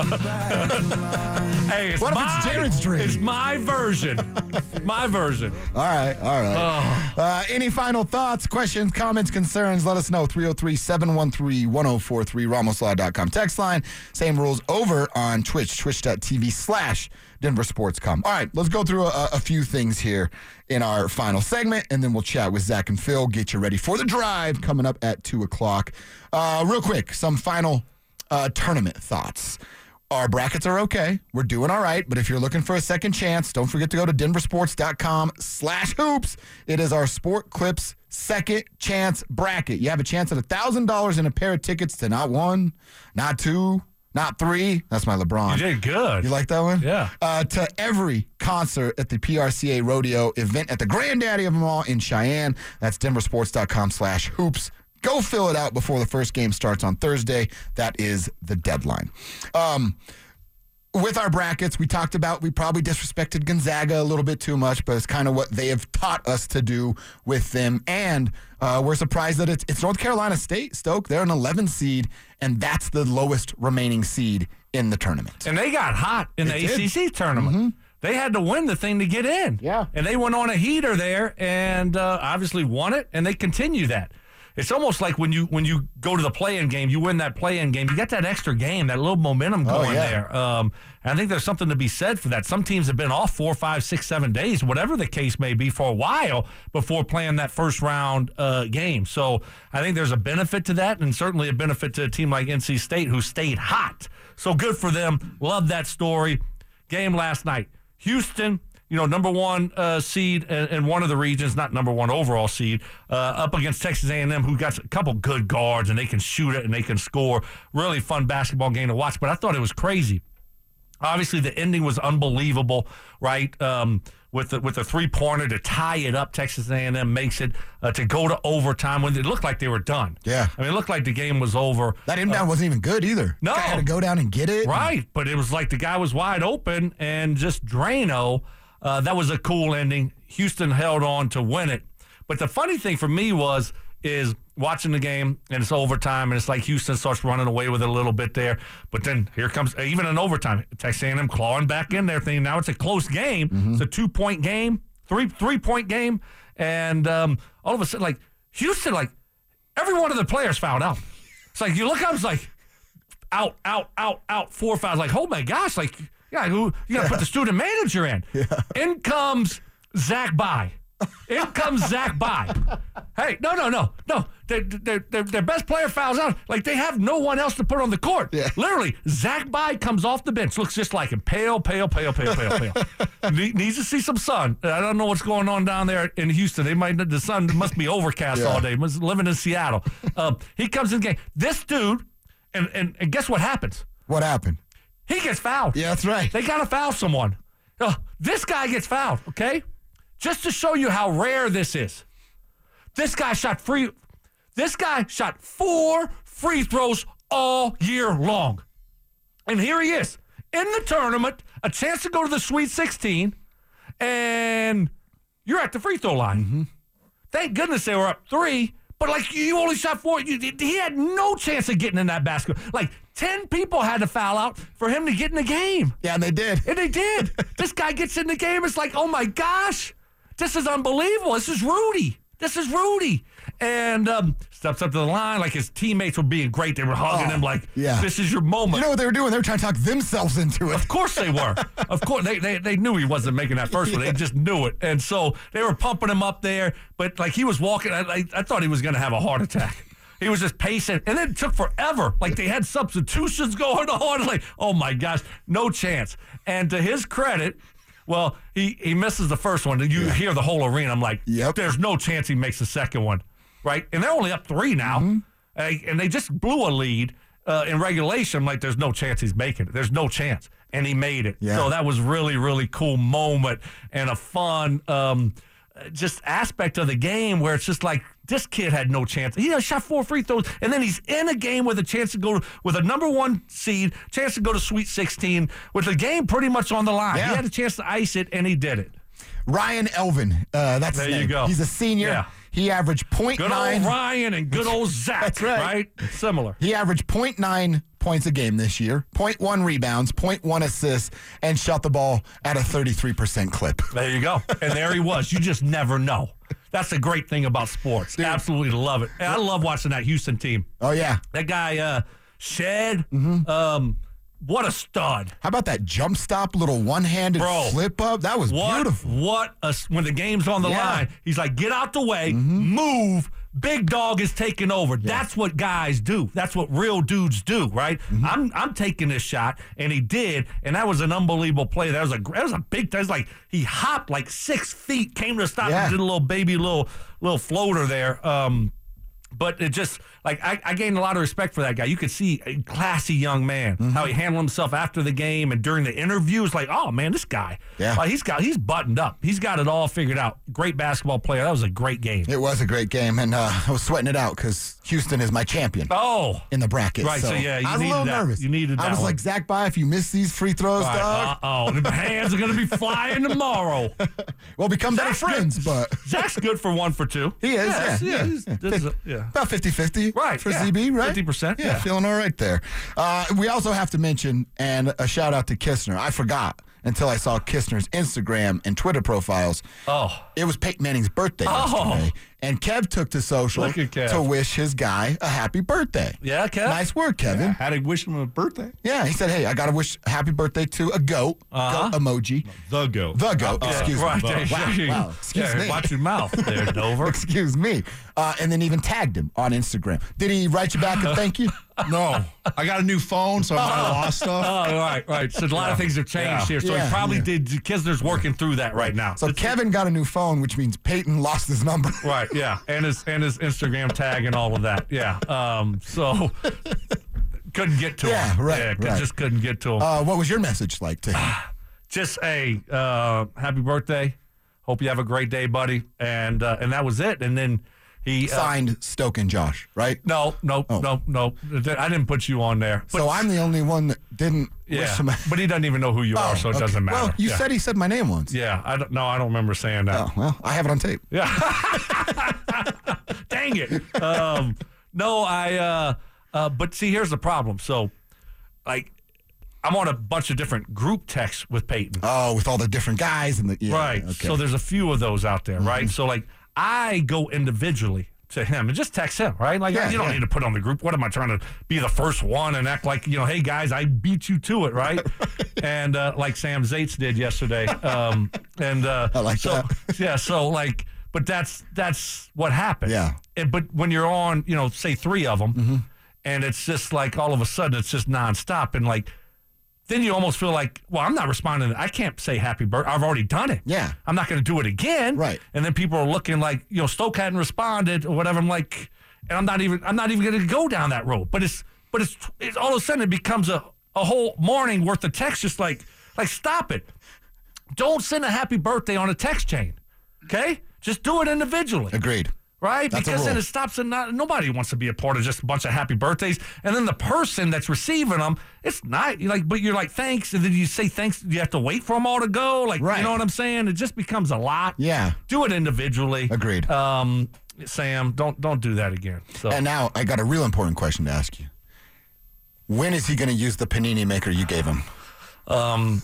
Speaker 2: Hey, it's
Speaker 1: What if
Speaker 2: my,
Speaker 1: it's Jared's dream?
Speaker 2: It's my version. My version.
Speaker 1: All right, all right. Uh, any final thoughts, questions, comments, concerns? Let us know. three oh three, seven one three, one oh four three, ramos law dot com text line. Same rules over on Twitch, twitch.tv slash Denver Sports Com. All right, let's go through a, a few things here in our final segment, and then we'll chat with Zach and Phil. Get you ready for the drive coming up at two o'clock. Uh, real quick, some final uh, tournament thoughts. Our brackets are okay. We're doing all right. But if you're looking for a second chance, don't forget to go to denversports.com slash hoops. It is our Sport Clips second chance bracket. You have a chance at one thousand dollars in a pair of tickets to not one, not two, not three. That's my LeBron.
Speaker 2: You did good.
Speaker 1: You like that one?
Speaker 2: Yeah.
Speaker 1: Uh, to every concert at the P R C A Rodeo event at the granddaddy of them all in Cheyenne. That's denversports.com slash hoops. Go fill it out before the first game starts on Thursday. That is the deadline. Um, with our brackets, we talked about we probably disrespected Gonzaga a little bit too much, but it's kind of what they have taught us to do with them. And uh, we're surprised that it's, it's North Carolina State, Stoke. They're an eleven seed, and that's the lowest remaining seed in the tournament.
Speaker 2: And they got hot in
Speaker 1: They
Speaker 2: the
Speaker 1: did.
Speaker 2: A C C tournament.
Speaker 1: Mm-hmm.
Speaker 2: They had to win the thing to get in.
Speaker 1: Yeah.
Speaker 2: And they went on a heater there and uh, obviously won it, and they continue that. It's almost like when you when you go to the play-in game, you win that play-in game, you get that extra game, that little momentum
Speaker 1: Oh,
Speaker 2: going
Speaker 1: yeah.
Speaker 2: there. Um, and I think there's something to be said for that. Some teams have been off four, five, six, seven days, whatever the case may be, for a while before playing that first round uh, game. So I think there's a benefit to that, and certainly a benefit to a team like N C State who stayed hot. So good for them. Love that story. Game last night. Houston, you know, number one uh, seed in, in one of the regions, not number one overall seed, uh, up against Texas A and M, who got a couple good guards, and they can shoot it and they can score. Really fun basketball game to watch, but I thought it was crazy. Obviously, the ending was unbelievable, right? Um, with the with the three pointer to tie it up, Texas A and M makes it uh, to go to overtime when it looked like they were done.
Speaker 1: Yeah.
Speaker 2: I mean, it looked like the game was over.
Speaker 1: That inbound wasn't even good either.
Speaker 2: No.
Speaker 1: Guy had to go down and get it.
Speaker 2: Right, but it was like the guy was wide open and just Drano. Uh, that was a cool ending. Houston held on to win it. But the funny thing for me was is watching the game, and it's overtime, and it's like Houston starts running away with it a little bit there. But then here comes, even in overtime, Texas A and M clawing back in there, thinking now it's a close game. Mm-hmm. It's a two-point game, three, three-point game. And um, all of a sudden, like, Houston, like, every one of the players fouled out. It's like, you look up, it's like, out, out, out, out, four fouls. Like, oh, my gosh, like, yeah, who you got to put the student manager in. Yeah. In comes Zach Bye. In comes Zach By. Hey, no, no, no, no. Their, their, their, their best player fouls out. Like, they have no one else to put on the court.
Speaker 1: Yeah.
Speaker 2: Literally, Zach By comes off the bench, looks just like him. Pale, pale, pale, pale, pale, pale. Ne- needs to see some sun. I don't know what's going on down there in Houston. They might the sun must be overcast
Speaker 1: Yeah.
Speaker 2: all day. Must living in Seattle. Um, he comes in the game. This dude, and, and, and guess what happens?
Speaker 1: What happened?
Speaker 2: He gets fouled.
Speaker 1: Yeah, that's right.
Speaker 2: They got to foul someone. Uh, this guy gets fouled, okay? Just to show you how rare this is. This guy shot free. This guy shot four free throws all year long. And here he is in the tournament, a chance to go to the Sweet sixteen, and you're at the free throw line.
Speaker 1: Mm-hmm.
Speaker 2: Thank goodness they were up three, but like you only shot four. You, he had no chance of getting in that basket. Like ten people had to foul out for him to get in the game.
Speaker 1: Yeah, and they did.
Speaker 2: And they did. This guy gets in the game. It's like, oh my gosh, this is unbelievable. This is Rudy. This is Rudy. And um, steps up to the line like his teammates were being great. They were hugging
Speaker 1: Oh,
Speaker 2: him like,
Speaker 1: yeah.
Speaker 2: this is your moment.
Speaker 1: You know what they were doing? They were trying to talk themselves into it.
Speaker 2: Of course they were. Of course. They, they they knew he wasn't making that first one. They just knew it. And so they were pumping him up there. But like he was walking, I, I, I thought he was going to have a heart attack. He was just pacing. And it took forever. Like they had substitutions going on. Like, oh my gosh, no chance. And to his credit, well, he, he misses the first one. And you
Speaker 1: Yeah.
Speaker 2: hear the whole arena. I'm like,
Speaker 1: Yep.
Speaker 2: there's no chance he makes the second one. Right? And they're only up three now.
Speaker 1: Mm-hmm.
Speaker 2: Uh, and they just blew a lead uh, in regulation. I'm like, there's no chance he's making it. There's no chance. And he made it.
Speaker 1: Yeah.
Speaker 2: So that was really, really cool moment and a fun um, just aspect of the game where it's just like, this kid had no chance. He had shot four free throws, and then he's in a game with a chance to go with a number one seed, chance to go to Sweet sixteen, with the game pretty much on the line.
Speaker 1: Yeah.
Speaker 2: He had a chance to ice it, and he did it.
Speaker 1: Ryan Elvin. Uh, that's
Speaker 2: There
Speaker 1: his
Speaker 2: you
Speaker 1: name.
Speaker 2: go.
Speaker 1: He's a senior.
Speaker 2: Yeah.
Speaker 1: He averaged point
Speaker 2: Good
Speaker 1: nine.
Speaker 2: old Ryan and good old Zach.
Speaker 1: That's right.
Speaker 2: Similar.
Speaker 1: He averaged point nine points a game this year, point one rebounds, point one assists, and shot the ball at a thirty-three percent clip.
Speaker 2: There you go. And there he was. You just never know. That's the great thing about sports.
Speaker 1: Dude.
Speaker 2: Absolutely love it. And I love watching that Houston team.
Speaker 1: Oh, yeah.
Speaker 2: That guy, uh, Shed,
Speaker 1: Mm-hmm.
Speaker 2: um, what a stud.
Speaker 1: How about that jump stop, little one-handed
Speaker 2: Bro.
Speaker 1: flip up? That was
Speaker 2: What,
Speaker 1: beautiful.
Speaker 2: what a, when the game's on the
Speaker 1: Yeah.
Speaker 2: line, he's like, get out the way,
Speaker 1: Mm-hmm.
Speaker 2: move, big dog is taking over. That's what guys do. That's what real dudes do, right?
Speaker 1: Mm-hmm.
Speaker 2: I'm I'm taking this shot, and he did, and that was an unbelievable play. That was a that was a big, that was like, he hopped like six feet, came to the stop,
Speaker 1: Yeah.
Speaker 2: and did a little baby little little floater there. Um, But it just, like, I, I gained a lot of respect for that guy. You could see a classy young man,
Speaker 1: Mm-hmm.
Speaker 2: how he handled himself after the game and during the interviews. Like, oh, man, this guy,
Speaker 1: Yeah.
Speaker 2: uh, he's got, he's buttoned up. He's got it all figured out. Great basketball player. That was a great game.
Speaker 1: It was a great game, and uh, I was sweating it out because Houston is my champion
Speaker 2: Oh.
Speaker 1: in the bracket.
Speaker 2: Right, so, yeah, you
Speaker 1: I was a
Speaker 2: needed
Speaker 1: little
Speaker 2: that.
Speaker 1: nervous.
Speaker 2: You needed
Speaker 1: I
Speaker 2: that
Speaker 1: was
Speaker 2: one.
Speaker 1: like, Zach By, if you miss these free throws,
Speaker 2: Right,
Speaker 1: dog,
Speaker 2: uh-oh. The hands are going to be flying tomorrow.
Speaker 1: we'll become better
Speaker 2: Zach's
Speaker 1: friends,
Speaker 2: good.
Speaker 1: but
Speaker 2: Zach's good for one for two.
Speaker 1: he is, yeah.
Speaker 2: Yes,
Speaker 1: yeah,
Speaker 2: he's-
Speaker 1: yeah.
Speaker 2: this is a-
Speaker 1: Fif-
Speaker 2: yeah.
Speaker 1: About fifty-fifty
Speaker 2: Right,
Speaker 1: for
Speaker 2: yeah.
Speaker 1: Z B, right?
Speaker 2: fifty percent,
Speaker 1: Yeah,
Speaker 2: yeah.
Speaker 1: feeling all right there. Uh, we also have to mention, and a shout out to Kistner. I forgot until I saw Kistner's Instagram and Twitter profiles.
Speaker 2: Oh.
Speaker 1: It was Peyton Manning's birthday
Speaker 2: Oh.
Speaker 1: yesterday, and Kev took to social
Speaker 2: Look at Kev.
Speaker 1: to wish his guy a happy birthday.
Speaker 2: Yeah, Kev?
Speaker 1: Nice work, Kevin.
Speaker 6: How to wish him a birthday?
Speaker 1: Yeah, he said, hey, I got to wish happy birthday to a goat,
Speaker 2: Uh-huh.
Speaker 1: goat emoji.
Speaker 6: The goat.
Speaker 1: The goat, excuse me.
Speaker 2: Right, there,
Speaker 1: Wow,
Speaker 2: you-
Speaker 1: wow, excuse
Speaker 2: yeah,
Speaker 1: me.
Speaker 2: Watch your mouth there, Dover.
Speaker 1: Excuse me. Uh, and then even tagged him on Instagram. Did he write you back a thank you?
Speaker 6: No, I got a new phone, so I might have lost stuff.
Speaker 2: Oh, right, right. So a lot of things have changed
Speaker 6: Yeah.
Speaker 2: here. So
Speaker 1: Yeah,
Speaker 2: he probably
Speaker 1: yeah.
Speaker 2: did. Kisner's working through that right now.
Speaker 1: So Kevin got a new phone, which means Peyton lost his number.
Speaker 2: Right, yeah, and his and his Instagram tag and all of that. Yeah. Um. So couldn't get to
Speaker 1: Yeah,
Speaker 2: him.
Speaker 1: right,
Speaker 2: Yeah, could-
Speaker 1: right.
Speaker 2: just couldn't get to him.
Speaker 1: Uh, what was your message like to him?
Speaker 2: just a uh, happy birthday. Hope you have a great day, buddy. And uh, and that was it. And then he uh,
Speaker 1: Signed Stoke and Josh, right?
Speaker 2: No, no,
Speaker 1: Oh.
Speaker 2: no, no. I didn't put you on there. But,
Speaker 1: So I'm the only one that didn't wish
Speaker 2: yeah,
Speaker 1: him.
Speaker 2: but he doesn't even know who you
Speaker 1: Oh,
Speaker 2: are, so it
Speaker 1: okay.
Speaker 2: doesn't matter.
Speaker 1: Well, you
Speaker 2: yeah.
Speaker 1: said he said my name once.
Speaker 2: Yeah, I don't. No, I don't remember saying that.
Speaker 1: Oh, well, I have it on tape.
Speaker 2: Yeah. Dang it. Um, no, I, uh, uh, but see, here's the problem. So, like, I'm on a bunch of different group texts with Peyton.
Speaker 1: Oh, with all the different guys and the yeah,
Speaker 2: right.
Speaker 1: Okay.
Speaker 2: So there's a few of those out there, right? So, like, I go individually to him and just text him, right? Like,
Speaker 1: Yeah,
Speaker 2: you don't
Speaker 1: yeah.
Speaker 2: need to put on the group. What am I trying to be the first one and act like, you know, hey, guys, I beat you to it, right? And uh, like Sam Zaitz did yesterday. Um, and uh,
Speaker 1: I like
Speaker 2: so,
Speaker 1: that.
Speaker 2: yeah, so, like, but that's that's what happens.
Speaker 1: Yeah.
Speaker 2: And, but when you're on, you know, say three of them,
Speaker 1: Mm-hmm.
Speaker 2: and it's just like all of a sudden it's just nonstop, and like then you almost feel like, well, I'm not responding. I can't say happy birthday. I've already done it.
Speaker 1: Yeah.
Speaker 2: I'm not going to do it again.
Speaker 1: Right.
Speaker 2: And then people are looking like, you know, Stoke hadn't responded or whatever. I'm like, and I'm not even I'm not even going to go down that road. But it's but it's, it's all of a sudden it becomes a, a whole morning worth of text. Just like like stop it. Don't send a happy birthday on a text chain. Okay? Just do it individually.
Speaker 1: Agreed.
Speaker 2: Right?
Speaker 1: That's a
Speaker 2: Because then
Speaker 1: rule.
Speaker 2: it stops and not, nobody wants to be a part of just a bunch of happy birthdays. And then the person that's receiving them, it's not you're like, but you're like, thanks. And then you say thanks. You have to wait for them all to go. Like,
Speaker 1: Right.
Speaker 2: you know what I'm saying? It just becomes a lot.
Speaker 1: Yeah.
Speaker 2: Do it individually.
Speaker 1: Agreed.
Speaker 2: Um, Sam, don't don't do that again. So
Speaker 1: And now I got a real important question to ask you. When is he going to use the panini maker you gave him?
Speaker 2: Um,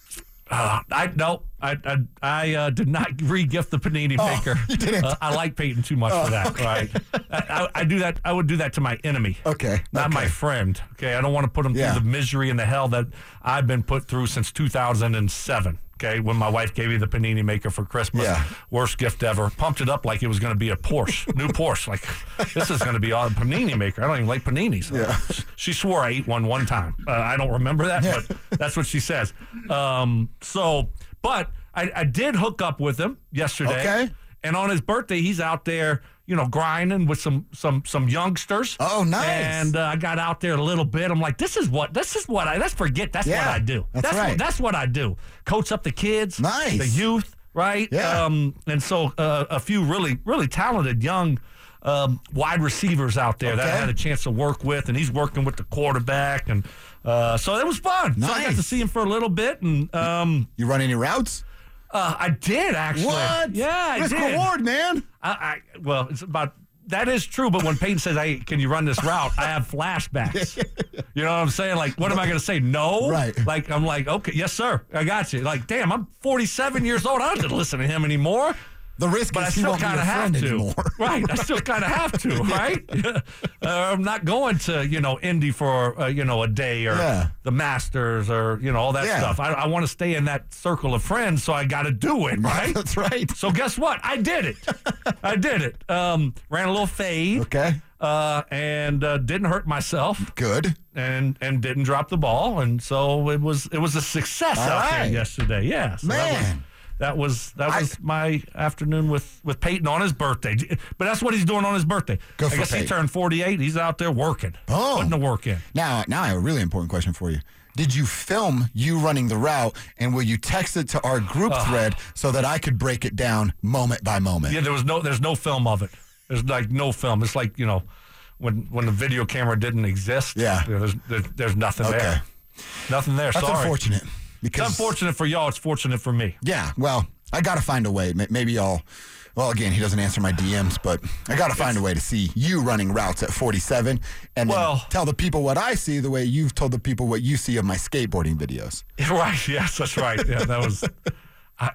Speaker 2: uh, I no, I I, I uh, did not re-gift the panini maker.
Speaker 1: you didn't?
Speaker 2: Uh, I like Peyton too much for that. Right? I, I, I do that. I would do that to my enemy.
Speaker 1: Okay.
Speaker 2: Not
Speaker 1: okay.
Speaker 2: my friend. Okay. I don't want to put him
Speaker 1: Yeah.
Speaker 2: through the misery and the hell that I've been put through since two thousand seven. Okay, when my wife gave me the panini maker for Christmas,
Speaker 1: Yeah.
Speaker 2: worst gift ever. Pumped it up like it was going to be a Porsche, new Porsche. Like this is going to be a panini maker. I don't even like paninis.
Speaker 1: Yeah.
Speaker 2: She swore I ate one one time. Uh, I don't remember that, but that's what she says. Um, so, but I, I did hook up with him yesterday.
Speaker 1: Okay.
Speaker 2: And on his birthday, he's out there, you know, grinding with some some some youngsters.
Speaker 1: Oh, nice.
Speaker 2: And uh, I got out there a little bit. I'm like, this is what this is what I let's forget. That's
Speaker 1: Yeah,
Speaker 2: what I do.
Speaker 1: that's
Speaker 2: what,
Speaker 1: right.
Speaker 2: that's what I do. Coach up the kids.
Speaker 1: Nice.
Speaker 2: The youth. Right.
Speaker 1: Yeah.
Speaker 2: Um, and so uh, a few really really talented young um, wide receivers out there that I
Speaker 1: Okay.
Speaker 2: had a chance to work with, and he's working with the quarterback, and uh, so it was fun. So I got to
Speaker 1: Nice.
Speaker 2: see him for a little bit, and um,
Speaker 1: You run any routes?
Speaker 2: uh, I did actually.
Speaker 1: What?
Speaker 2: Yeah, I
Speaker 1: Risk
Speaker 2: did.
Speaker 1: reward, man.
Speaker 2: I, I well, it's about that is true. But when Peyton says, "Hey, can you run this route?" I have flashbacks. You know what I'm saying? Like, what am I going to say? No.
Speaker 1: Right.
Speaker 2: Like, I'm like, okay, yes, sir, I got you. Like, damn, I'm forty-seven years old. I don't have to listen to him anymore.
Speaker 1: The risk
Speaker 2: But I
Speaker 1: is he
Speaker 2: still
Speaker 1: won't be
Speaker 2: kind
Speaker 1: your
Speaker 2: of have
Speaker 1: friend
Speaker 2: to.
Speaker 1: anymore.
Speaker 2: Right. I still kind of have to, right? uh, I'm not going to, you know, Indy for, uh, you know, a day or
Speaker 1: Yeah.
Speaker 2: the Masters or, you know, all that
Speaker 1: Yeah.
Speaker 2: stuff. I, I want to stay in that circle of friends, so I got to do it, right?
Speaker 1: That's right.
Speaker 2: So guess what? I did it. I did it. Um, ran a little fade.
Speaker 1: Okay.
Speaker 2: Uh, and uh, didn't hurt myself,
Speaker 1: Good.
Speaker 2: and and didn't drop the ball, and so it was it was a success
Speaker 1: All
Speaker 2: out there
Speaker 1: right.
Speaker 2: yesterday. Yeah, so that was
Speaker 1: Man.
Speaker 2: that was that
Speaker 1: I-
Speaker 2: was my afternoon with with Peyton on his birthday. But that's what he's doing on his birthday.
Speaker 1: Good
Speaker 2: I
Speaker 1: for
Speaker 2: guess he
Speaker 1: Peyton.
Speaker 2: turned forty-eight. He's out there working,
Speaker 1: Oh.
Speaker 2: putting the work in.
Speaker 1: Now, now I have a really important question for you. Did you film you running the route, and will you text it to our group thread so that I could break it down moment by moment?
Speaker 2: Yeah, there was no there's no film of it. There's like no film. It's like, you know, when when the video camera didn't exist.
Speaker 1: Yeah.
Speaker 2: There's there's, there's nothing
Speaker 1: Okay.
Speaker 2: there. Nothing there.
Speaker 1: That's
Speaker 2: Sorry.
Speaker 1: unfortunate. Because
Speaker 2: It's unfortunate for y'all. It's fortunate for me.
Speaker 1: Yeah, well, I got to find a way. May- Maybe I'll, well, again, he doesn't answer my D Ms, but I got to find a way to see you running routes at forty-seven and then
Speaker 2: Well-
Speaker 1: tell the people what I see the way you've told the people what you see of my skateboarding videos.
Speaker 2: Right. Yes, that's right. Yeah, that was. I,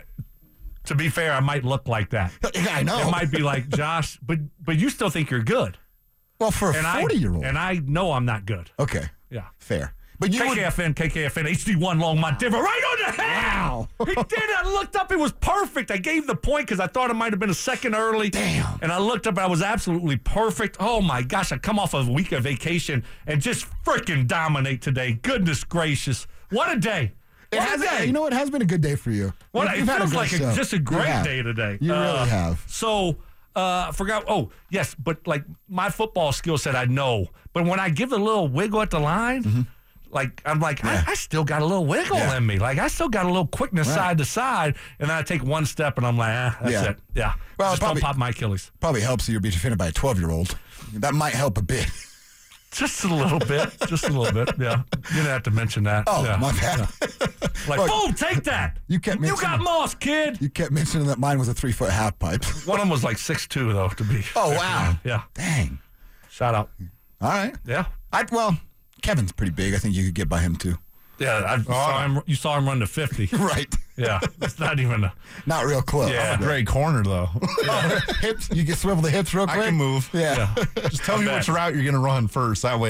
Speaker 2: to be fair, I might look like that.
Speaker 1: I know.
Speaker 2: It might be like Josh, but but you still think you're good,
Speaker 1: well, for a
Speaker 2: and
Speaker 1: forty-year-old.
Speaker 2: I and I know I'm not good.
Speaker 1: Okay,
Speaker 2: Yeah.
Speaker 1: fair. But you
Speaker 2: K
Speaker 1: would,
Speaker 2: K F N, K K F N, H D one Longmont Denver, right on the head.
Speaker 1: Wow.
Speaker 2: He did it. I looked up. It was perfect. I gave the point because I thought it might have been a second early.
Speaker 1: Damn.
Speaker 2: And I looked up. I was absolutely perfect. Oh, my gosh. I come off of a week of vacation and just freaking dominate today. Goodness gracious. What a day.
Speaker 1: it
Speaker 2: What
Speaker 1: has,
Speaker 2: a day.
Speaker 1: you know, it has been a good day for you.
Speaker 2: What,
Speaker 1: You've-
Speaker 2: it
Speaker 1: you've had
Speaker 2: feels
Speaker 1: good
Speaker 2: like a,
Speaker 1: show.
Speaker 2: just a
Speaker 1: You
Speaker 2: great
Speaker 1: have.
Speaker 2: day today.
Speaker 1: You
Speaker 2: Uh,
Speaker 1: really have.
Speaker 2: So, uh, I forgot. Oh, yes, but like my football skill set, I know. But when I give a little wiggle at the line, like I'm like, I, I still got a little wiggle
Speaker 1: Mm-hmm. Yeah.
Speaker 2: in me. Like I still got a little quickness
Speaker 1: Right.
Speaker 2: side to side. And then I take one step and I'm like, ah, that's
Speaker 1: Yeah.
Speaker 2: it. Yeah.
Speaker 1: Well,
Speaker 2: Just
Speaker 1: probably-
Speaker 2: don't pop my Achilles.
Speaker 1: Probably helps you be defended by a twelve-year-old. That might help a bit.
Speaker 2: Just a little bit. Just a little bit. Yeah. You didn't have to mention that.
Speaker 1: Oh,
Speaker 2: yeah.
Speaker 1: my bad.
Speaker 2: Like,
Speaker 1: Well,
Speaker 2: boom, take that.
Speaker 1: you kept
Speaker 2: You got
Speaker 1: mentioning-
Speaker 2: moss, kid.
Speaker 1: You kept mentioning that mine was a three-foot half pipe.
Speaker 2: One of them was like six two, though, to be.
Speaker 1: Oh, wow.
Speaker 2: Yeah.
Speaker 1: Dang.
Speaker 2: Shout out.
Speaker 1: All right.
Speaker 2: Yeah.
Speaker 1: I, well, Kevin's pretty big. I think you could get by him, too.
Speaker 2: Yeah, I saw him, you saw him run to fifty.
Speaker 1: Right.
Speaker 2: Yeah, it's not even a.
Speaker 1: Not real close.
Speaker 2: Yeah.
Speaker 6: Great corner, though.
Speaker 1: Hips. You can swivel the hips real
Speaker 6: I
Speaker 1: quick.
Speaker 6: can move.
Speaker 1: Yeah.
Speaker 6: Just tell me
Speaker 2: bet.
Speaker 6: which route you're going to run first. That way,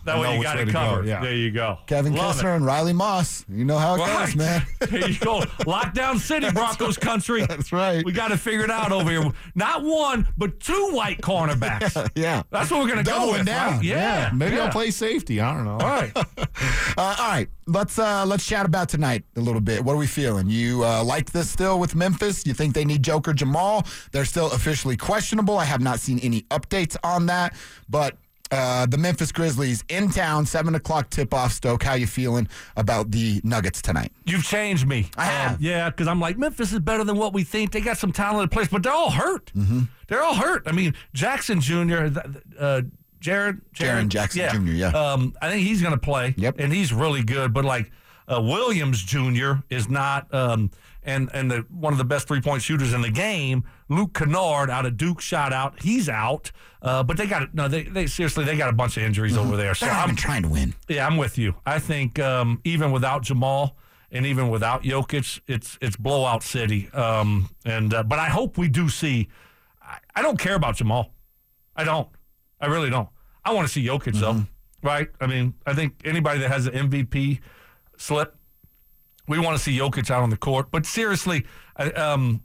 Speaker 2: That
Speaker 6: I
Speaker 2: way
Speaker 6: know
Speaker 2: you
Speaker 6: which
Speaker 2: got
Speaker 6: way
Speaker 2: it
Speaker 6: to go,
Speaker 2: covered.
Speaker 6: yeah.
Speaker 2: There you go.
Speaker 1: Kevin
Speaker 2: Love
Speaker 1: Kistner
Speaker 2: it.
Speaker 1: and Riley Moss. You know how it
Speaker 2: Right.
Speaker 1: goes, man.
Speaker 2: There you go. Lockdown City, Broncos country.
Speaker 1: That's right.
Speaker 2: We got to figure it out over here. Not one, but two white cornerbacks.
Speaker 1: Yeah.
Speaker 2: That's what we're going to go
Speaker 1: Doubling
Speaker 2: with,
Speaker 1: down.
Speaker 2: right? Yeah.
Speaker 6: Maybe
Speaker 2: yeah.
Speaker 6: I'll play safety. I don't know.
Speaker 2: All right.
Speaker 1: Uh, all right, let's uh, let's chat about tonight a little bit. What are we feeling? You uh, like this still with Memphis? You think they need Joker Jamal? They're still officially questionable. I have not seen any updates on that, but uh, the Memphis Grizzlies in town, seven o'clock tip-off. Stoke, how you feeling about the Nuggets tonight?
Speaker 2: You've changed me.
Speaker 1: I have.
Speaker 2: Um, yeah, because I'm like, Memphis is better than what we think. They got some talented players, but they're all hurt. Mm-hmm. They're all hurt. I mean, Jackson Junior, uh, Jared,
Speaker 1: Jaren Jackson Junior, yeah.
Speaker 2: Um, I think he's going to play.
Speaker 1: Yep.
Speaker 2: And he's really good. But like uh, Williams Junior is not, um, and and the, one of the best three point shooters in the game. Luke Kennard out of Duke shot out. He's out. Uh, but they got no. They, they seriously they got a bunch of injuries
Speaker 1: Mm-hmm.
Speaker 2: over there. So
Speaker 1: They're not
Speaker 2: I'm
Speaker 1: even trying to win.
Speaker 2: yeah, I'm with you. I think um, even without Jamal. And even without Jokic, it's it's blowout city. Um, and uh, but I hope we do see. I, I don't care about Jamal. I don't. I really don't. I want to see Jokic
Speaker 1: Mm-hmm.
Speaker 2: though, right? I mean, I think anybody that has an M V P slip, we want to see Jokic out on the court. But seriously, I, um,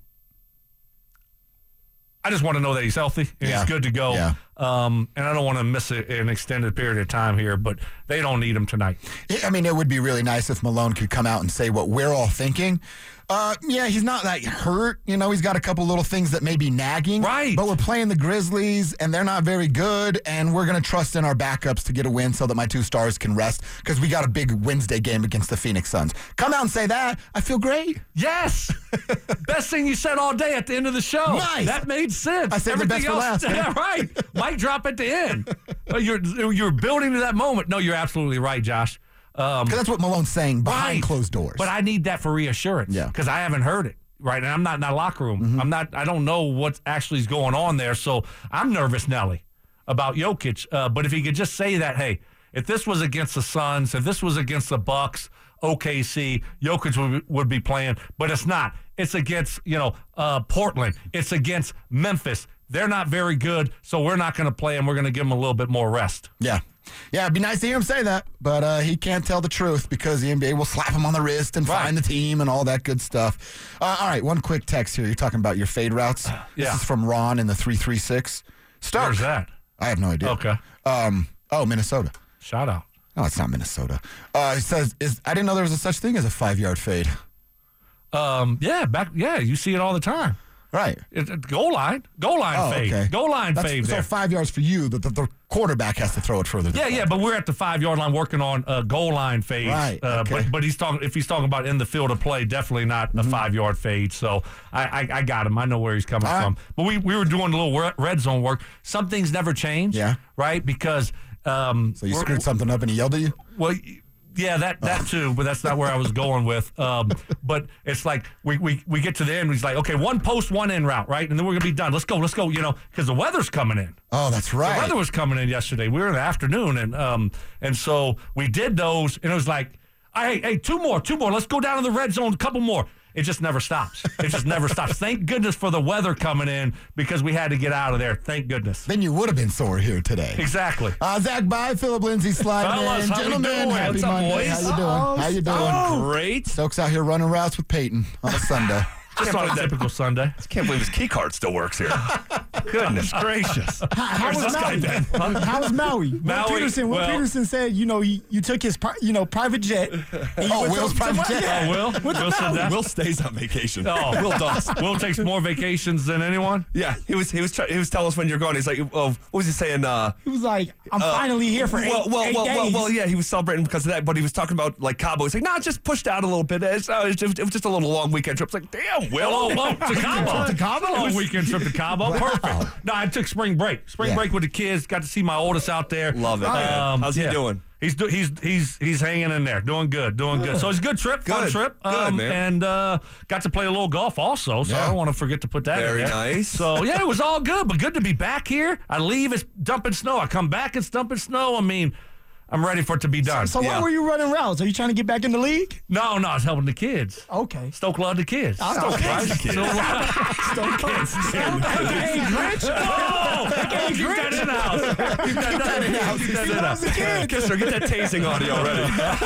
Speaker 2: I just want to know that he's healthy and
Speaker 1: Yeah.
Speaker 2: he's good to go.
Speaker 1: Yeah.
Speaker 2: Um, and I don't want to miss a, an extended period of time here, but they don't need him tonight.
Speaker 1: I mean, it would be really nice if Malone could come out and say what we're all thinking. Uh, yeah, he's not that hurt. You know, he's got a couple little things that may be nagging.
Speaker 2: Right.
Speaker 1: But we're playing the Grizzlies, and they're not very good, and we're going to trust in our backups to get a win so that my two stars can rest because we got a big Wednesday game against the Phoenix Suns. Come out and say that. I feel great.
Speaker 2: Yes. Best thing you said all day at the end of the show.
Speaker 1: Nice.
Speaker 2: That made sense.
Speaker 1: I saved the best for last, man.
Speaker 2: Yeah, right. Mic drop at the end. Uh, You're you're building to that moment. No, you're absolutely right, Josh. Um,
Speaker 1: Because that's what Malone's saying behind
Speaker 2: right.
Speaker 1: closed doors.
Speaker 2: But I need that for reassurance.
Speaker 1: Yeah.
Speaker 2: Because I haven't heard it. Right. And I'm not in that locker room.
Speaker 1: Mm-hmm.
Speaker 2: I'm not, I don't know what actually is going on there. So I'm nervous, Nelly, about Jokic. Uh, but if he could just say that, hey, if this was against the Suns, if this was against the Bucks, O K C, Jokic would, would be playing. But it's not. It's against, you know, uh, Portland. It's against Memphis. They're not very good, so we're not going to play him. We're going to give him a little bit more rest.
Speaker 1: Yeah. Yeah, it'd be nice to hear him say that, but uh, he can't tell the truth because the N B A will slap him on the wrist and
Speaker 2: Right.
Speaker 1: find the team and all that good stuff. Uh, all right, one quick text here. You're talking about your fade routes.
Speaker 2: yeah.
Speaker 1: This is from Ron in the three three six. Stoke.
Speaker 2: Where's that?
Speaker 1: I have no idea.
Speaker 2: Okay.
Speaker 1: Um, oh, Minnesota.
Speaker 2: Shout out.
Speaker 1: No, it's not Minnesota. Uh, it says, is, I didn't know there was a such thing as a five-yard fade.
Speaker 2: Um, yeah, back. Yeah, you see it all the time.
Speaker 1: Right.
Speaker 2: It's a goal line, goal line
Speaker 1: Oh,
Speaker 2: fade,
Speaker 1: okay.
Speaker 2: goal line
Speaker 1: That's,
Speaker 2: fade
Speaker 1: so
Speaker 2: there.
Speaker 1: five yards for you, the, the, the quarterback has to throw it further. Than
Speaker 2: Yeah,
Speaker 1: five.
Speaker 2: yeah, but we're at the five yard line working on uh, goal line fades.
Speaker 1: Right,
Speaker 2: Uh,
Speaker 1: okay.
Speaker 2: But but he's talking if he's talking about in the field of play, definitely not
Speaker 1: Mm-hmm.
Speaker 2: a five yard fade. So I, I I got him. I know where he's coming
Speaker 1: All right.
Speaker 2: from. But we we were doing a little re- red zone work. Some things never change.
Speaker 1: Yeah.
Speaker 2: Right. Because um.
Speaker 1: So you
Speaker 2: we're-
Speaker 1: screwed something up and he yelled at you?
Speaker 2: Well, yeah, that that too, but that's not where I was going with. Um, but it's like we, we we get to the end. He's like, okay, one post, one in route, right, and then we're gonna be done. Let's go, let's go. You know, because the weather's coming in.
Speaker 1: Oh, that's right.
Speaker 2: The weather was coming in yesterday. We were in the afternoon, and um, and so we did those, and it was like, hey, hey, two more, two more. Let's go down to the red zone, a couple more. It just never stops. It just never stops. Thank goodness for the weather coming in because we had to get out of there. Thank goodness.
Speaker 1: Then you would have been sore here today.
Speaker 2: Exactly.
Speaker 1: Uh, Zach, bye. Philip Lindsay sliding
Speaker 2: Fellas,
Speaker 1: in.
Speaker 2: how we
Speaker 1: Gentlemen,
Speaker 2: doing?
Speaker 1: happy
Speaker 2: What's up,
Speaker 1: Monday.
Speaker 2: boys?
Speaker 1: How you doing? How you doing?
Speaker 7: Great.
Speaker 1: Stokes out here running routes with Peyton on a Sunday.
Speaker 2: Just on a typical Sunday.
Speaker 7: Can't believe his key card still works here. Goodness gracious.
Speaker 8: How
Speaker 7: Where's
Speaker 8: was
Speaker 7: this guy
Speaker 8: Maui?
Speaker 7: been?
Speaker 8: How was Maui? Will
Speaker 2: Maui,
Speaker 8: Peterson, Will
Speaker 2: well-
Speaker 8: Peterson said, you know, he, you took his, pri- you know, private jet. and you
Speaker 1: Oh,
Speaker 8: went
Speaker 1: Will's
Speaker 8: to-
Speaker 1: private
Speaker 8: to-
Speaker 1: jet.
Speaker 8: yeah.
Speaker 2: Oh, Will?
Speaker 8: Went to
Speaker 2: Will said
Speaker 8: Maui.
Speaker 2: that?
Speaker 7: Will stays on vacation.
Speaker 2: Oh,
Speaker 7: Will does.
Speaker 2: Will takes more vacations than anyone.
Speaker 7: Yeah, he was he was try, he was telling us when you're going. He's like, oh, what was he saying? Uh,
Speaker 8: He was like, I'm
Speaker 7: uh,
Speaker 8: finally here for eight,
Speaker 7: well, well,
Speaker 8: eight
Speaker 7: well, well,
Speaker 8: days.
Speaker 7: well, yeah, he was celebrating because of that. But he was talking about like Cabo. He's like, nah, just pushed out a little bit. It's, uh, it, was, it was just a little long weekend trip. It's like, damn, Will.
Speaker 2: Oh, well, to Cabo.
Speaker 8: To Cabo?
Speaker 2: Oh, weekend trip to Cabo. Perfect. No, I took spring break. Spring
Speaker 1: Yeah.
Speaker 2: break with the kids. Got to see my oldest out there.
Speaker 7: Love it, man. How's he doing?
Speaker 2: He's do, he's he's he's hanging in there, doing good, doing good. So it's a good trip, fun
Speaker 7: Good.
Speaker 2: trip.
Speaker 7: Good, man.
Speaker 2: And uh, got to play a little golf also. So
Speaker 1: Yeah.
Speaker 2: I don't want to forget to put that in
Speaker 7: Very
Speaker 2: there.
Speaker 7: nice.
Speaker 2: So yeah, it was all good, but good to be back here. I leave, it's dumping snow. I come back, it's dumping snow. I mean, I'm ready for it to be done.
Speaker 8: So why
Speaker 7: Yeah.
Speaker 8: were you running routes? Are you trying to get back in the league?
Speaker 2: no, no, I was helping the kids.
Speaker 8: Okay.
Speaker 2: Stoke loved the kids.
Speaker 8: I-
Speaker 2: Stoke
Speaker 8: okay.
Speaker 2: loved the kids. Stoke kids.
Speaker 8: Hey, Grinch.
Speaker 2: Oh, keep that in the house. Keep that in the house. Keep that in the house.
Speaker 7: Kisser, get that tasing audio ready.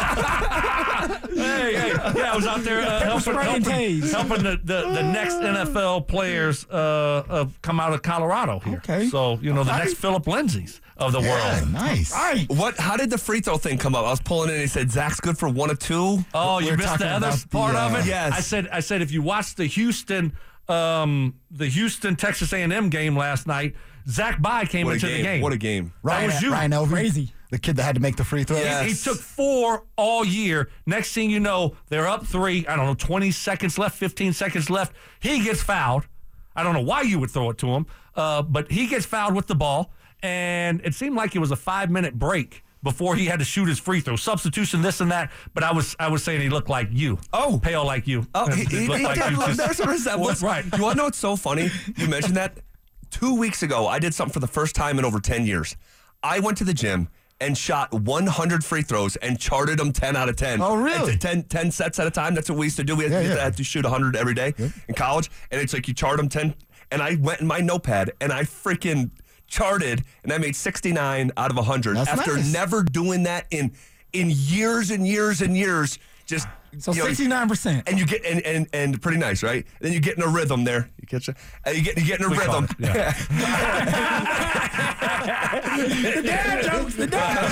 Speaker 2: Hey, hey, yeah, I was out there uh, helping,
Speaker 8: spray and
Speaker 2: helping,
Speaker 8: tase.
Speaker 2: helping the, the, the next N F L players uh, uh, come out of Colorado here.
Speaker 8: Okay.
Speaker 2: So, you know, the next Philip Lindsay's of the
Speaker 1: Yeah,
Speaker 2: world.
Speaker 1: nice.
Speaker 8: All right.
Speaker 7: What? How did the free throw thing come up? I was pulling in and he said Zach's good for one or two.
Speaker 2: Oh,
Speaker 1: We
Speaker 2: you
Speaker 1: were
Speaker 2: missed the
Speaker 1: talking
Speaker 2: other
Speaker 1: about the,
Speaker 2: part of
Speaker 1: uh,
Speaker 2: it?
Speaker 7: Yes.
Speaker 2: I said, I said if you watch the Houston um, the Houston Texas A and M game last night, Zach Bye came
Speaker 7: What a
Speaker 2: into
Speaker 7: game.
Speaker 2: the game.
Speaker 7: What a game.
Speaker 1: Ryan,
Speaker 2: was you.
Speaker 1: Ryan Elvey,
Speaker 8: Crazy.
Speaker 1: the kid that had to make the free throws.
Speaker 7: Yeah.
Speaker 2: He took four all year. Next thing you know, they're up three. I don't know, twenty seconds left, fifteen seconds left. He gets fouled. I don't know why you would throw it to him, uh, but he gets fouled with the ball, and it seemed like it was a five-minute break before he had to shoot his free throw. Substitution, this and that, but I was I was saying he looked like you.
Speaker 7: Oh.
Speaker 2: Pale like you.
Speaker 7: Oh, he, he,
Speaker 2: Looked
Speaker 7: he
Speaker 2: like
Speaker 7: did
Speaker 2: you.
Speaker 7: look-
Speaker 2: Just-
Speaker 7: there's a resemblance.
Speaker 2: Right.
Speaker 7: You want to know what's so funny? You mentioned that. Two weeks ago, I did something for the first time in over ten years. I went to the gym and shot one hundred free throws and charted them ten out of ten.
Speaker 1: Oh, really?
Speaker 7: And ten, ten sets at a time. That's what we used to do. We had,
Speaker 1: Yeah,
Speaker 7: we had
Speaker 1: yeah.
Speaker 7: to, had to shoot one hundred every day in college. And it's like you chart them ten. And I went in my notepad and I freaking charted and I made sixty-nine out of one hundred
Speaker 1: That's
Speaker 7: after
Speaker 1: nice.
Speaker 7: never doing that in in years and years and years. Just
Speaker 8: So
Speaker 7: you know,
Speaker 8: sixty-nine percent.
Speaker 7: and you get and, and and pretty nice, right? Then you get in a rhythm there. You catch it. And you get you get in a
Speaker 2: We call
Speaker 7: rhythm.
Speaker 2: it, yeah.
Speaker 8: The dad jokes. The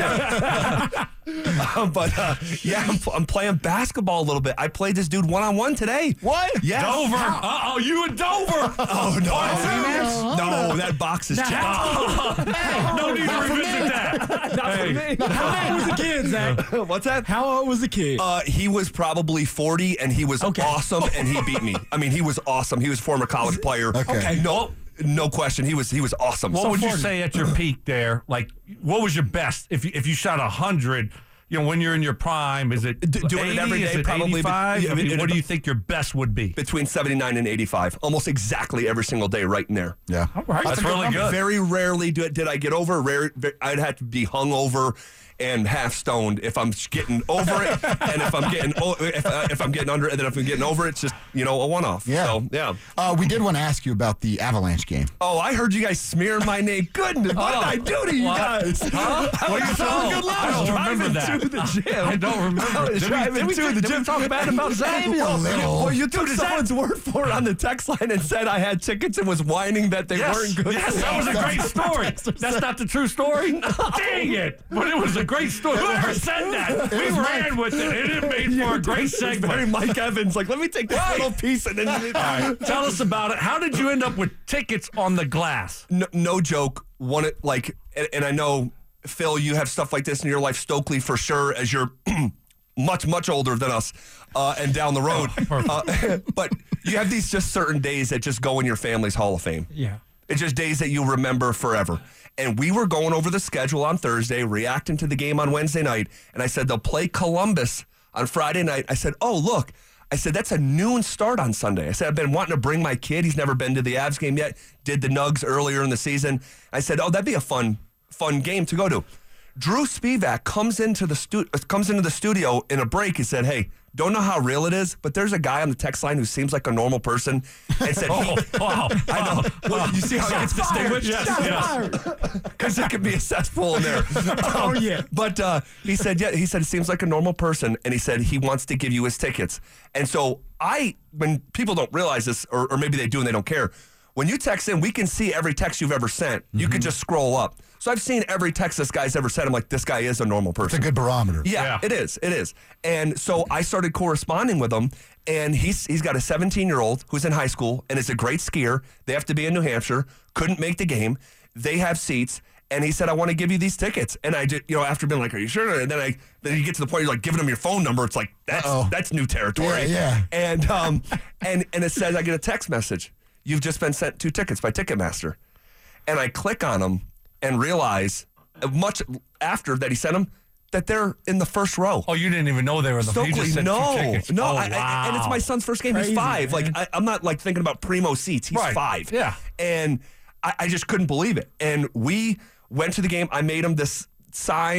Speaker 8: dad jokes.
Speaker 7: Um, but uh, yeah, I'm, I'm playing basketball a little bit. I played this dude one on one today.
Speaker 1: What?
Speaker 7: Yes.
Speaker 2: Dover. Uh-oh, you in Dover.
Speaker 7: Oh no!
Speaker 1: Oh,
Speaker 7: No, that box is checked.
Speaker 2: No need to revisit that. Hey.
Speaker 8: How old was the kid, Zach?
Speaker 7: What's that?
Speaker 8: How old was the kid?
Speaker 7: Uh, he was probably forty, and he was
Speaker 8: Okay.
Speaker 7: awesome, and he beat me. I mean, he was awesome. He was a former college player.
Speaker 1: Okay.
Speaker 8: Okay.
Speaker 7: No, no question. He was he was awesome.
Speaker 2: What
Speaker 7: So
Speaker 2: would you
Speaker 7: forty.
Speaker 2: say at your peak there? Like, what was your best? If you, if you shot a hundred, you know, when you're in your prime, is it
Speaker 7: D- doing it
Speaker 2: eighty?
Speaker 7: every
Speaker 2: Is
Speaker 7: day,
Speaker 2: it
Speaker 7: probably, but-
Speaker 2: eighty-five?
Speaker 7: yeah,
Speaker 2: I mean,
Speaker 7: it-
Speaker 2: what do you think your best would be?
Speaker 7: Between seventy-nine and eighty-five, almost exactly every single day, right in there.
Speaker 1: Yeah.
Speaker 8: All right.
Speaker 2: That's really good.
Speaker 7: Very rarely do, did I get over. Rare, I'd have to be hung over and half stoned if I'm getting over it, and if I'm getting o- if, uh, if I'm getting under, and then if I'm getting over it, it's just you know a one off.
Speaker 1: Yeah.
Speaker 7: So yeah.
Speaker 1: Uh, we did want to ask you about the Avalanche game.
Speaker 7: Oh, I heard you guys smear my name. Goodness, what did I do to you
Speaker 2: What?
Speaker 7: guys?
Speaker 2: Huh?
Speaker 7: I
Speaker 2: What
Speaker 7: was
Speaker 2: are you
Speaker 7: so
Speaker 2: talking
Speaker 7: good
Speaker 2: about?
Speaker 7: I was
Speaker 2: I don't
Speaker 7: driving
Speaker 2: remember that.
Speaker 7: to the gym.
Speaker 2: I don't remember.
Speaker 7: I was
Speaker 2: Did we-
Speaker 7: driving
Speaker 2: did we-
Speaker 7: to
Speaker 2: did
Speaker 7: the
Speaker 2: we
Speaker 7: gym.
Speaker 2: talk bad about Zach?
Speaker 1: Maybe a little.
Speaker 7: Well, you took someone's word for it on the text line and said I had tickets and was whining that they
Speaker 2: Yes,
Speaker 7: weren't good.
Speaker 2: yes, that was a great story. That's not the true story? Dang it. But it was a great story. Whoever said that, we
Speaker 1: was
Speaker 2: ran with it. It made for a great
Speaker 7: Very
Speaker 2: segment.
Speaker 7: Mike Evans. Like, let me take this
Speaker 2: Right.
Speaker 7: little piece and then.
Speaker 2: All right, tell us about it. How did you end up with tickets on the glass?
Speaker 7: No, no joke. One it like, and, and I know Phil, you have stuff like this in your life. Stokely for sure, as you're much much older than us, uh, and down the road. Uh, but you have these just certain days that just go in your family's Hall of Fame.
Speaker 8: Yeah.
Speaker 7: It's just days that you remember forever. And we were going over the schedule on Thursday, reacting to the game on Wednesday night. And I said, they'll play Columbus on Friday night. I said, oh, look. I said, that's a noon start on Sunday. I said, I've been wanting to bring my kid. He's never been to the Avs game yet. Did the Nugs earlier in the season. I said, oh, that'd be a fun, fun game to go to. Drew Spivak comes into the stu- comes into the studio in a break. He said, hey, don't know how real it is, but there's a guy on the text line who seems like a normal person. And said,
Speaker 2: Oh, wow.
Speaker 7: I know. Well, you see how he gets distinguished?
Speaker 2: Yes, yes.
Speaker 7: Because it could be a cesspool in there.
Speaker 8: Oh, yeah.
Speaker 7: But uh, he said, yeah, he said, it seems like a normal person. And he said he wants to give you his tickets. And so I, when people don't realize this, or, or maybe they do and they don't care, when you text in, we can see every text you've ever sent. You can just scroll up. So I've seen every text this guy's ever sent. I'm like, this guy is a normal person.
Speaker 1: It's a good barometer.
Speaker 7: Yeah,
Speaker 2: Yeah.
Speaker 7: it is. It is. And so I started corresponding with him, and he's he's got a seventeen-year-old who's in high school and is a great skier. They have to be in New Hampshire. Couldn't make the game. They have seats, and he said, "I want to give you these tickets." And I did, you know, after being like, "Are you sure?" And then I then you get to the point you're like giving him your phone number. It's like that's
Speaker 1: Uh-oh.
Speaker 7: that's new territory.
Speaker 1: Yeah, yeah.
Speaker 7: And um and and it says I get a text message. You've just been sent two tickets by Ticketmaster, and I click on them and realize much after that he sent them that they're in the first row.
Speaker 2: Oh, you didn't even know they were in the you
Speaker 7: Stokely,
Speaker 2: just sent
Speaker 7: no,
Speaker 2: two tickets.
Speaker 7: no,
Speaker 2: Oh,
Speaker 7: I, I, and it's
Speaker 2: wow.
Speaker 7: my son's first game.
Speaker 8: Crazy,
Speaker 7: He's five.
Speaker 8: man.
Speaker 7: Like I, I'm not like thinking about primo seats. He's
Speaker 2: Right,
Speaker 7: five.
Speaker 2: yeah.
Speaker 7: and I, I just couldn't believe it. And we went to the game. I made him this sign,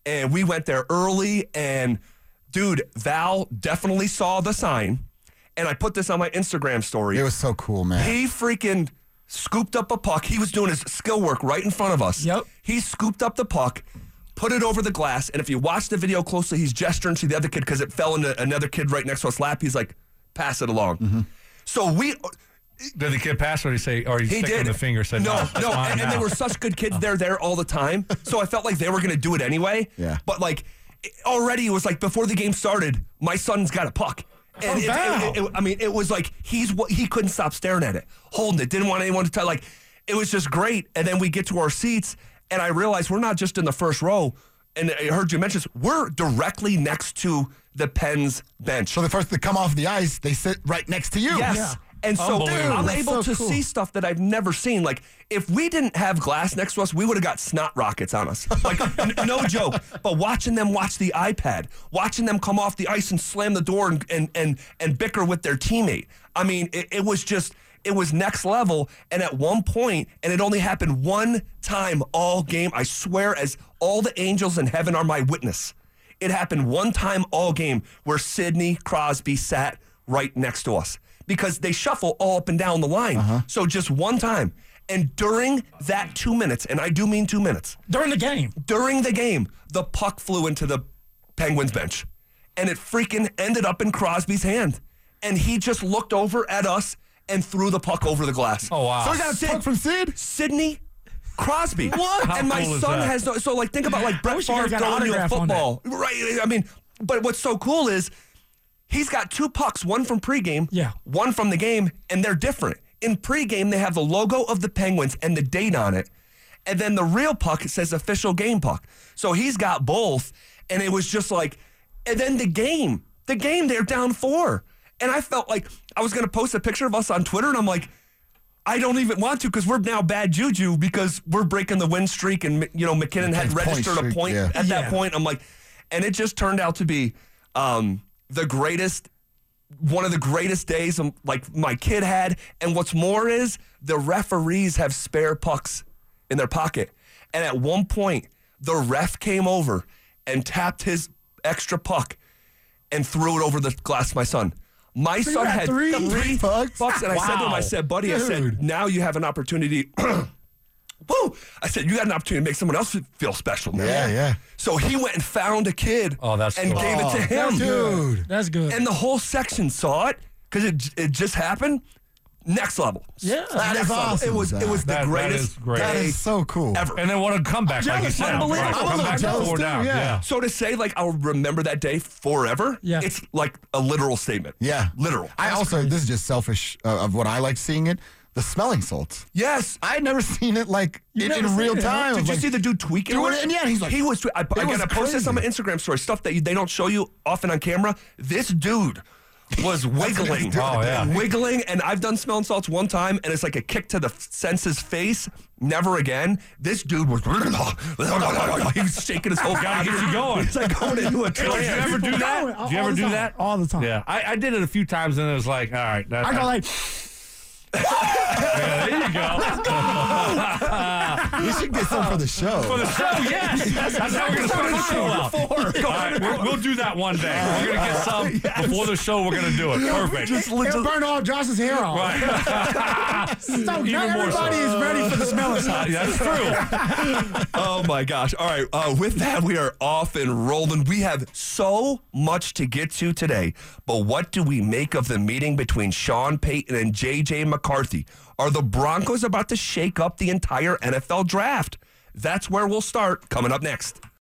Speaker 7: and we went there early. And dude, Val definitely saw the sign, and I put this on my Instagram story.
Speaker 1: It was so cool, man.
Speaker 7: He freaking scooped up a puck. He was doing his skill work right in front of us.
Speaker 8: Yep.
Speaker 7: He scooped up the puck, put it over the glass, and if you watch the video closely, he's gesturing to the other kid because it fell into another kid right next to us lap. He's like, pass it along.
Speaker 1: Mm-hmm.
Speaker 7: So we...
Speaker 2: Did the kid pass, or did he say, or he,
Speaker 7: He
Speaker 2: stick
Speaker 7: did.
Speaker 2: him the finger, said,
Speaker 7: no,
Speaker 2: no,
Speaker 7: no,
Speaker 2: mine
Speaker 7: and, and they
Speaker 2: now."
Speaker 7: were such good kids. They're there all the time, so I felt like they were going to do it anyway.
Speaker 1: Yeah.
Speaker 7: But like it- already, it was like before the game started, my son's got a puck, and
Speaker 8: Oh,
Speaker 7: it-
Speaker 8: wow.
Speaker 7: it- it- I mean, it was like he's what he couldn't stop staring at it, holding it, didn't want anyone to tell. Like it was just great. And then we get to our seats, and I realized we're not just in the first row. And I heard you mention this, we're directly next to the Pens bench.
Speaker 1: So the first to come off the ice, they sit right next to you.
Speaker 7: Yes.
Speaker 8: Yeah.
Speaker 7: And so
Speaker 2: Unbelievable.
Speaker 7: I'm
Speaker 1: That's
Speaker 7: able
Speaker 1: so
Speaker 7: to
Speaker 1: cool.
Speaker 7: see stuff that I've never seen. Like, if we didn't have glass next to us, we would have got snot rockets on us. Like, n- no joke. But watching them watch the iPad, watching them come off the ice and slam the door and, and, and, and bicker with their teammate. I mean, it, it was just, it was next level. And at one point, and it only happened one time all game, I swear, as all the angels in heaven are my witness. It happened one time all game where Sidney Crosby sat right next to us because they shuffle all up and down the line.
Speaker 1: Uh-huh.
Speaker 7: So just one time. And during that two minutes, and I do mean two minutes,
Speaker 8: During the game.
Speaker 7: during the game, the puck flew into the Penguins bench and it freaking ended up in Crosby's hand. And he just looked over at us and threw the puck over the glass.
Speaker 2: Oh, wow.
Speaker 1: So we got a
Speaker 7: Sid-
Speaker 1: puck from Sid?
Speaker 7: Sidney Crosby.
Speaker 1: What?
Speaker 2: How
Speaker 7: And my
Speaker 2: cool is
Speaker 7: son
Speaker 2: that?
Speaker 7: has no. So like, think about like Brett
Speaker 8: wish you
Speaker 7: Favre
Speaker 8: could've got an
Speaker 7: throwing you a
Speaker 8: autograph on that.
Speaker 7: football, right? I mean, but what's so cool is he's got two pucks, one from pregame,
Speaker 8: Yeah.
Speaker 7: one from the game, and they're different. In pregame, they have the logo of the Penguins and the date on it, and then the real puck says official game puck. So he's got both, and it was just like, and then the game, the game, they're down four, and I felt like I was gonna post a picture of us on Twitter, and I'm like, I don't even want to because we're now bad juju because we're breaking the win streak and, you know, McKinnon had
Speaker 1: McKinnon's point
Speaker 7: registered a
Speaker 1: streak,
Speaker 7: point
Speaker 1: yeah.
Speaker 7: at that
Speaker 8: Yeah.
Speaker 7: point. I'm like, and it just turned out to be um, the greatest, one of the greatest days um, like my kid had. And what's more is the referees have spare pucks in their pocket. And at one point, the ref came over and tapped his extra puck and threw it over the glass to my son. My
Speaker 8: you
Speaker 7: son
Speaker 8: had
Speaker 7: had
Speaker 8: three
Speaker 7: three
Speaker 1: pucks?
Speaker 7: bucks, and I said to him, I
Speaker 2: Wow.
Speaker 7: said, buddy, I said,
Speaker 1: Dude.
Speaker 7: now you have an opportunity. Woo! I said, you got an opportunity to make someone else feel special, man.
Speaker 1: Yeah, yeah.
Speaker 7: So he went and found a kid
Speaker 2: Oh, that's
Speaker 7: and
Speaker 2: cool.
Speaker 7: gave it to him.
Speaker 1: Dude.
Speaker 8: That's good.
Speaker 7: And the whole section saw it because it, it just happened. Next level.
Speaker 8: Yeah.
Speaker 1: That
Speaker 7: Next
Speaker 1: is
Speaker 7: level.
Speaker 1: awesome,
Speaker 7: It was, it was the
Speaker 2: That- that
Speaker 7: greatest
Speaker 2: is great.
Speaker 1: That
Speaker 7: day
Speaker 1: is so cool.
Speaker 7: ever.
Speaker 2: And then what a comeback, like you
Speaker 8: Jealous,
Speaker 2: said.
Speaker 7: unbelievable.
Speaker 2: Right,
Speaker 7: I'm a
Speaker 2: come
Speaker 7: little
Speaker 2: back
Speaker 1: jealous
Speaker 2: four
Speaker 1: too,
Speaker 2: down.
Speaker 1: yeah.
Speaker 2: Yeah.
Speaker 7: So to say, like, I'll remember that day forever,
Speaker 8: Yeah.
Speaker 7: it's like a literal statement.
Speaker 1: Yeah.
Speaker 7: Literal.
Speaker 1: I also, this is just selfish uh, of what I like seeing it, the smelling salts.
Speaker 7: Yes.
Speaker 1: I had never seen it like in,
Speaker 8: never
Speaker 1: in
Speaker 8: seen
Speaker 1: real
Speaker 8: it, huh?
Speaker 1: time.
Speaker 7: Did you
Speaker 1: Like,
Speaker 7: see the dude tweaking
Speaker 1: Doing
Speaker 7: with
Speaker 1: it, and yeah, he's like-
Speaker 7: he was. Twe- I, again,
Speaker 1: was
Speaker 7: I posted this on my
Speaker 1: crazy.
Speaker 7: Instagram story. Stuff that you, they don't show you often on camera. This dude was wiggling,
Speaker 2: Oh, yeah.
Speaker 7: wiggling, and I've done smelling salts one time, and it's like a kick to the senses face. Never again. This dude was. He was shaking his whole
Speaker 2: Gotta get you going.
Speaker 7: He's like going into a
Speaker 2: Did you
Speaker 7: trance.
Speaker 2: ever do that?
Speaker 8: All-
Speaker 2: Did you
Speaker 8: all
Speaker 2: ever
Speaker 8: the
Speaker 2: do
Speaker 8: time.
Speaker 2: that?
Speaker 8: All the time.
Speaker 2: Yeah, I, I did it a few times, and it was like, all right. That,
Speaker 8: I go like,
Speaker 2: yeah, there you go.
Speaker 1: we should get some for the show.
Speaker 2: For the show, yes. That's how we're going to start the show out. All right, we'll, we'll do that one day. We're going to get some before the show. We're going to do it. Perfect.
Speaker 8: it'll burn all Josh's hair off.
Speaker 2: Right.
Speaker 8: So
Speaker 2: Even
Speaker 8: not
Speaker 2: more
Speaker 8: everybody
Speaker 2: so.
Speaker 8: is ready for the smelling salts.
Speaker 2: Yeah, that's true.
Speaker 7: Oh my gosh. All right. Uh, with that, we are off and rolling. We have so much to get to today. But what do we make of the meeting between Sean Payton and J J McCarthy? Are the Broncos about to shake up the entire N F L draft? That's where we'll start coming up next.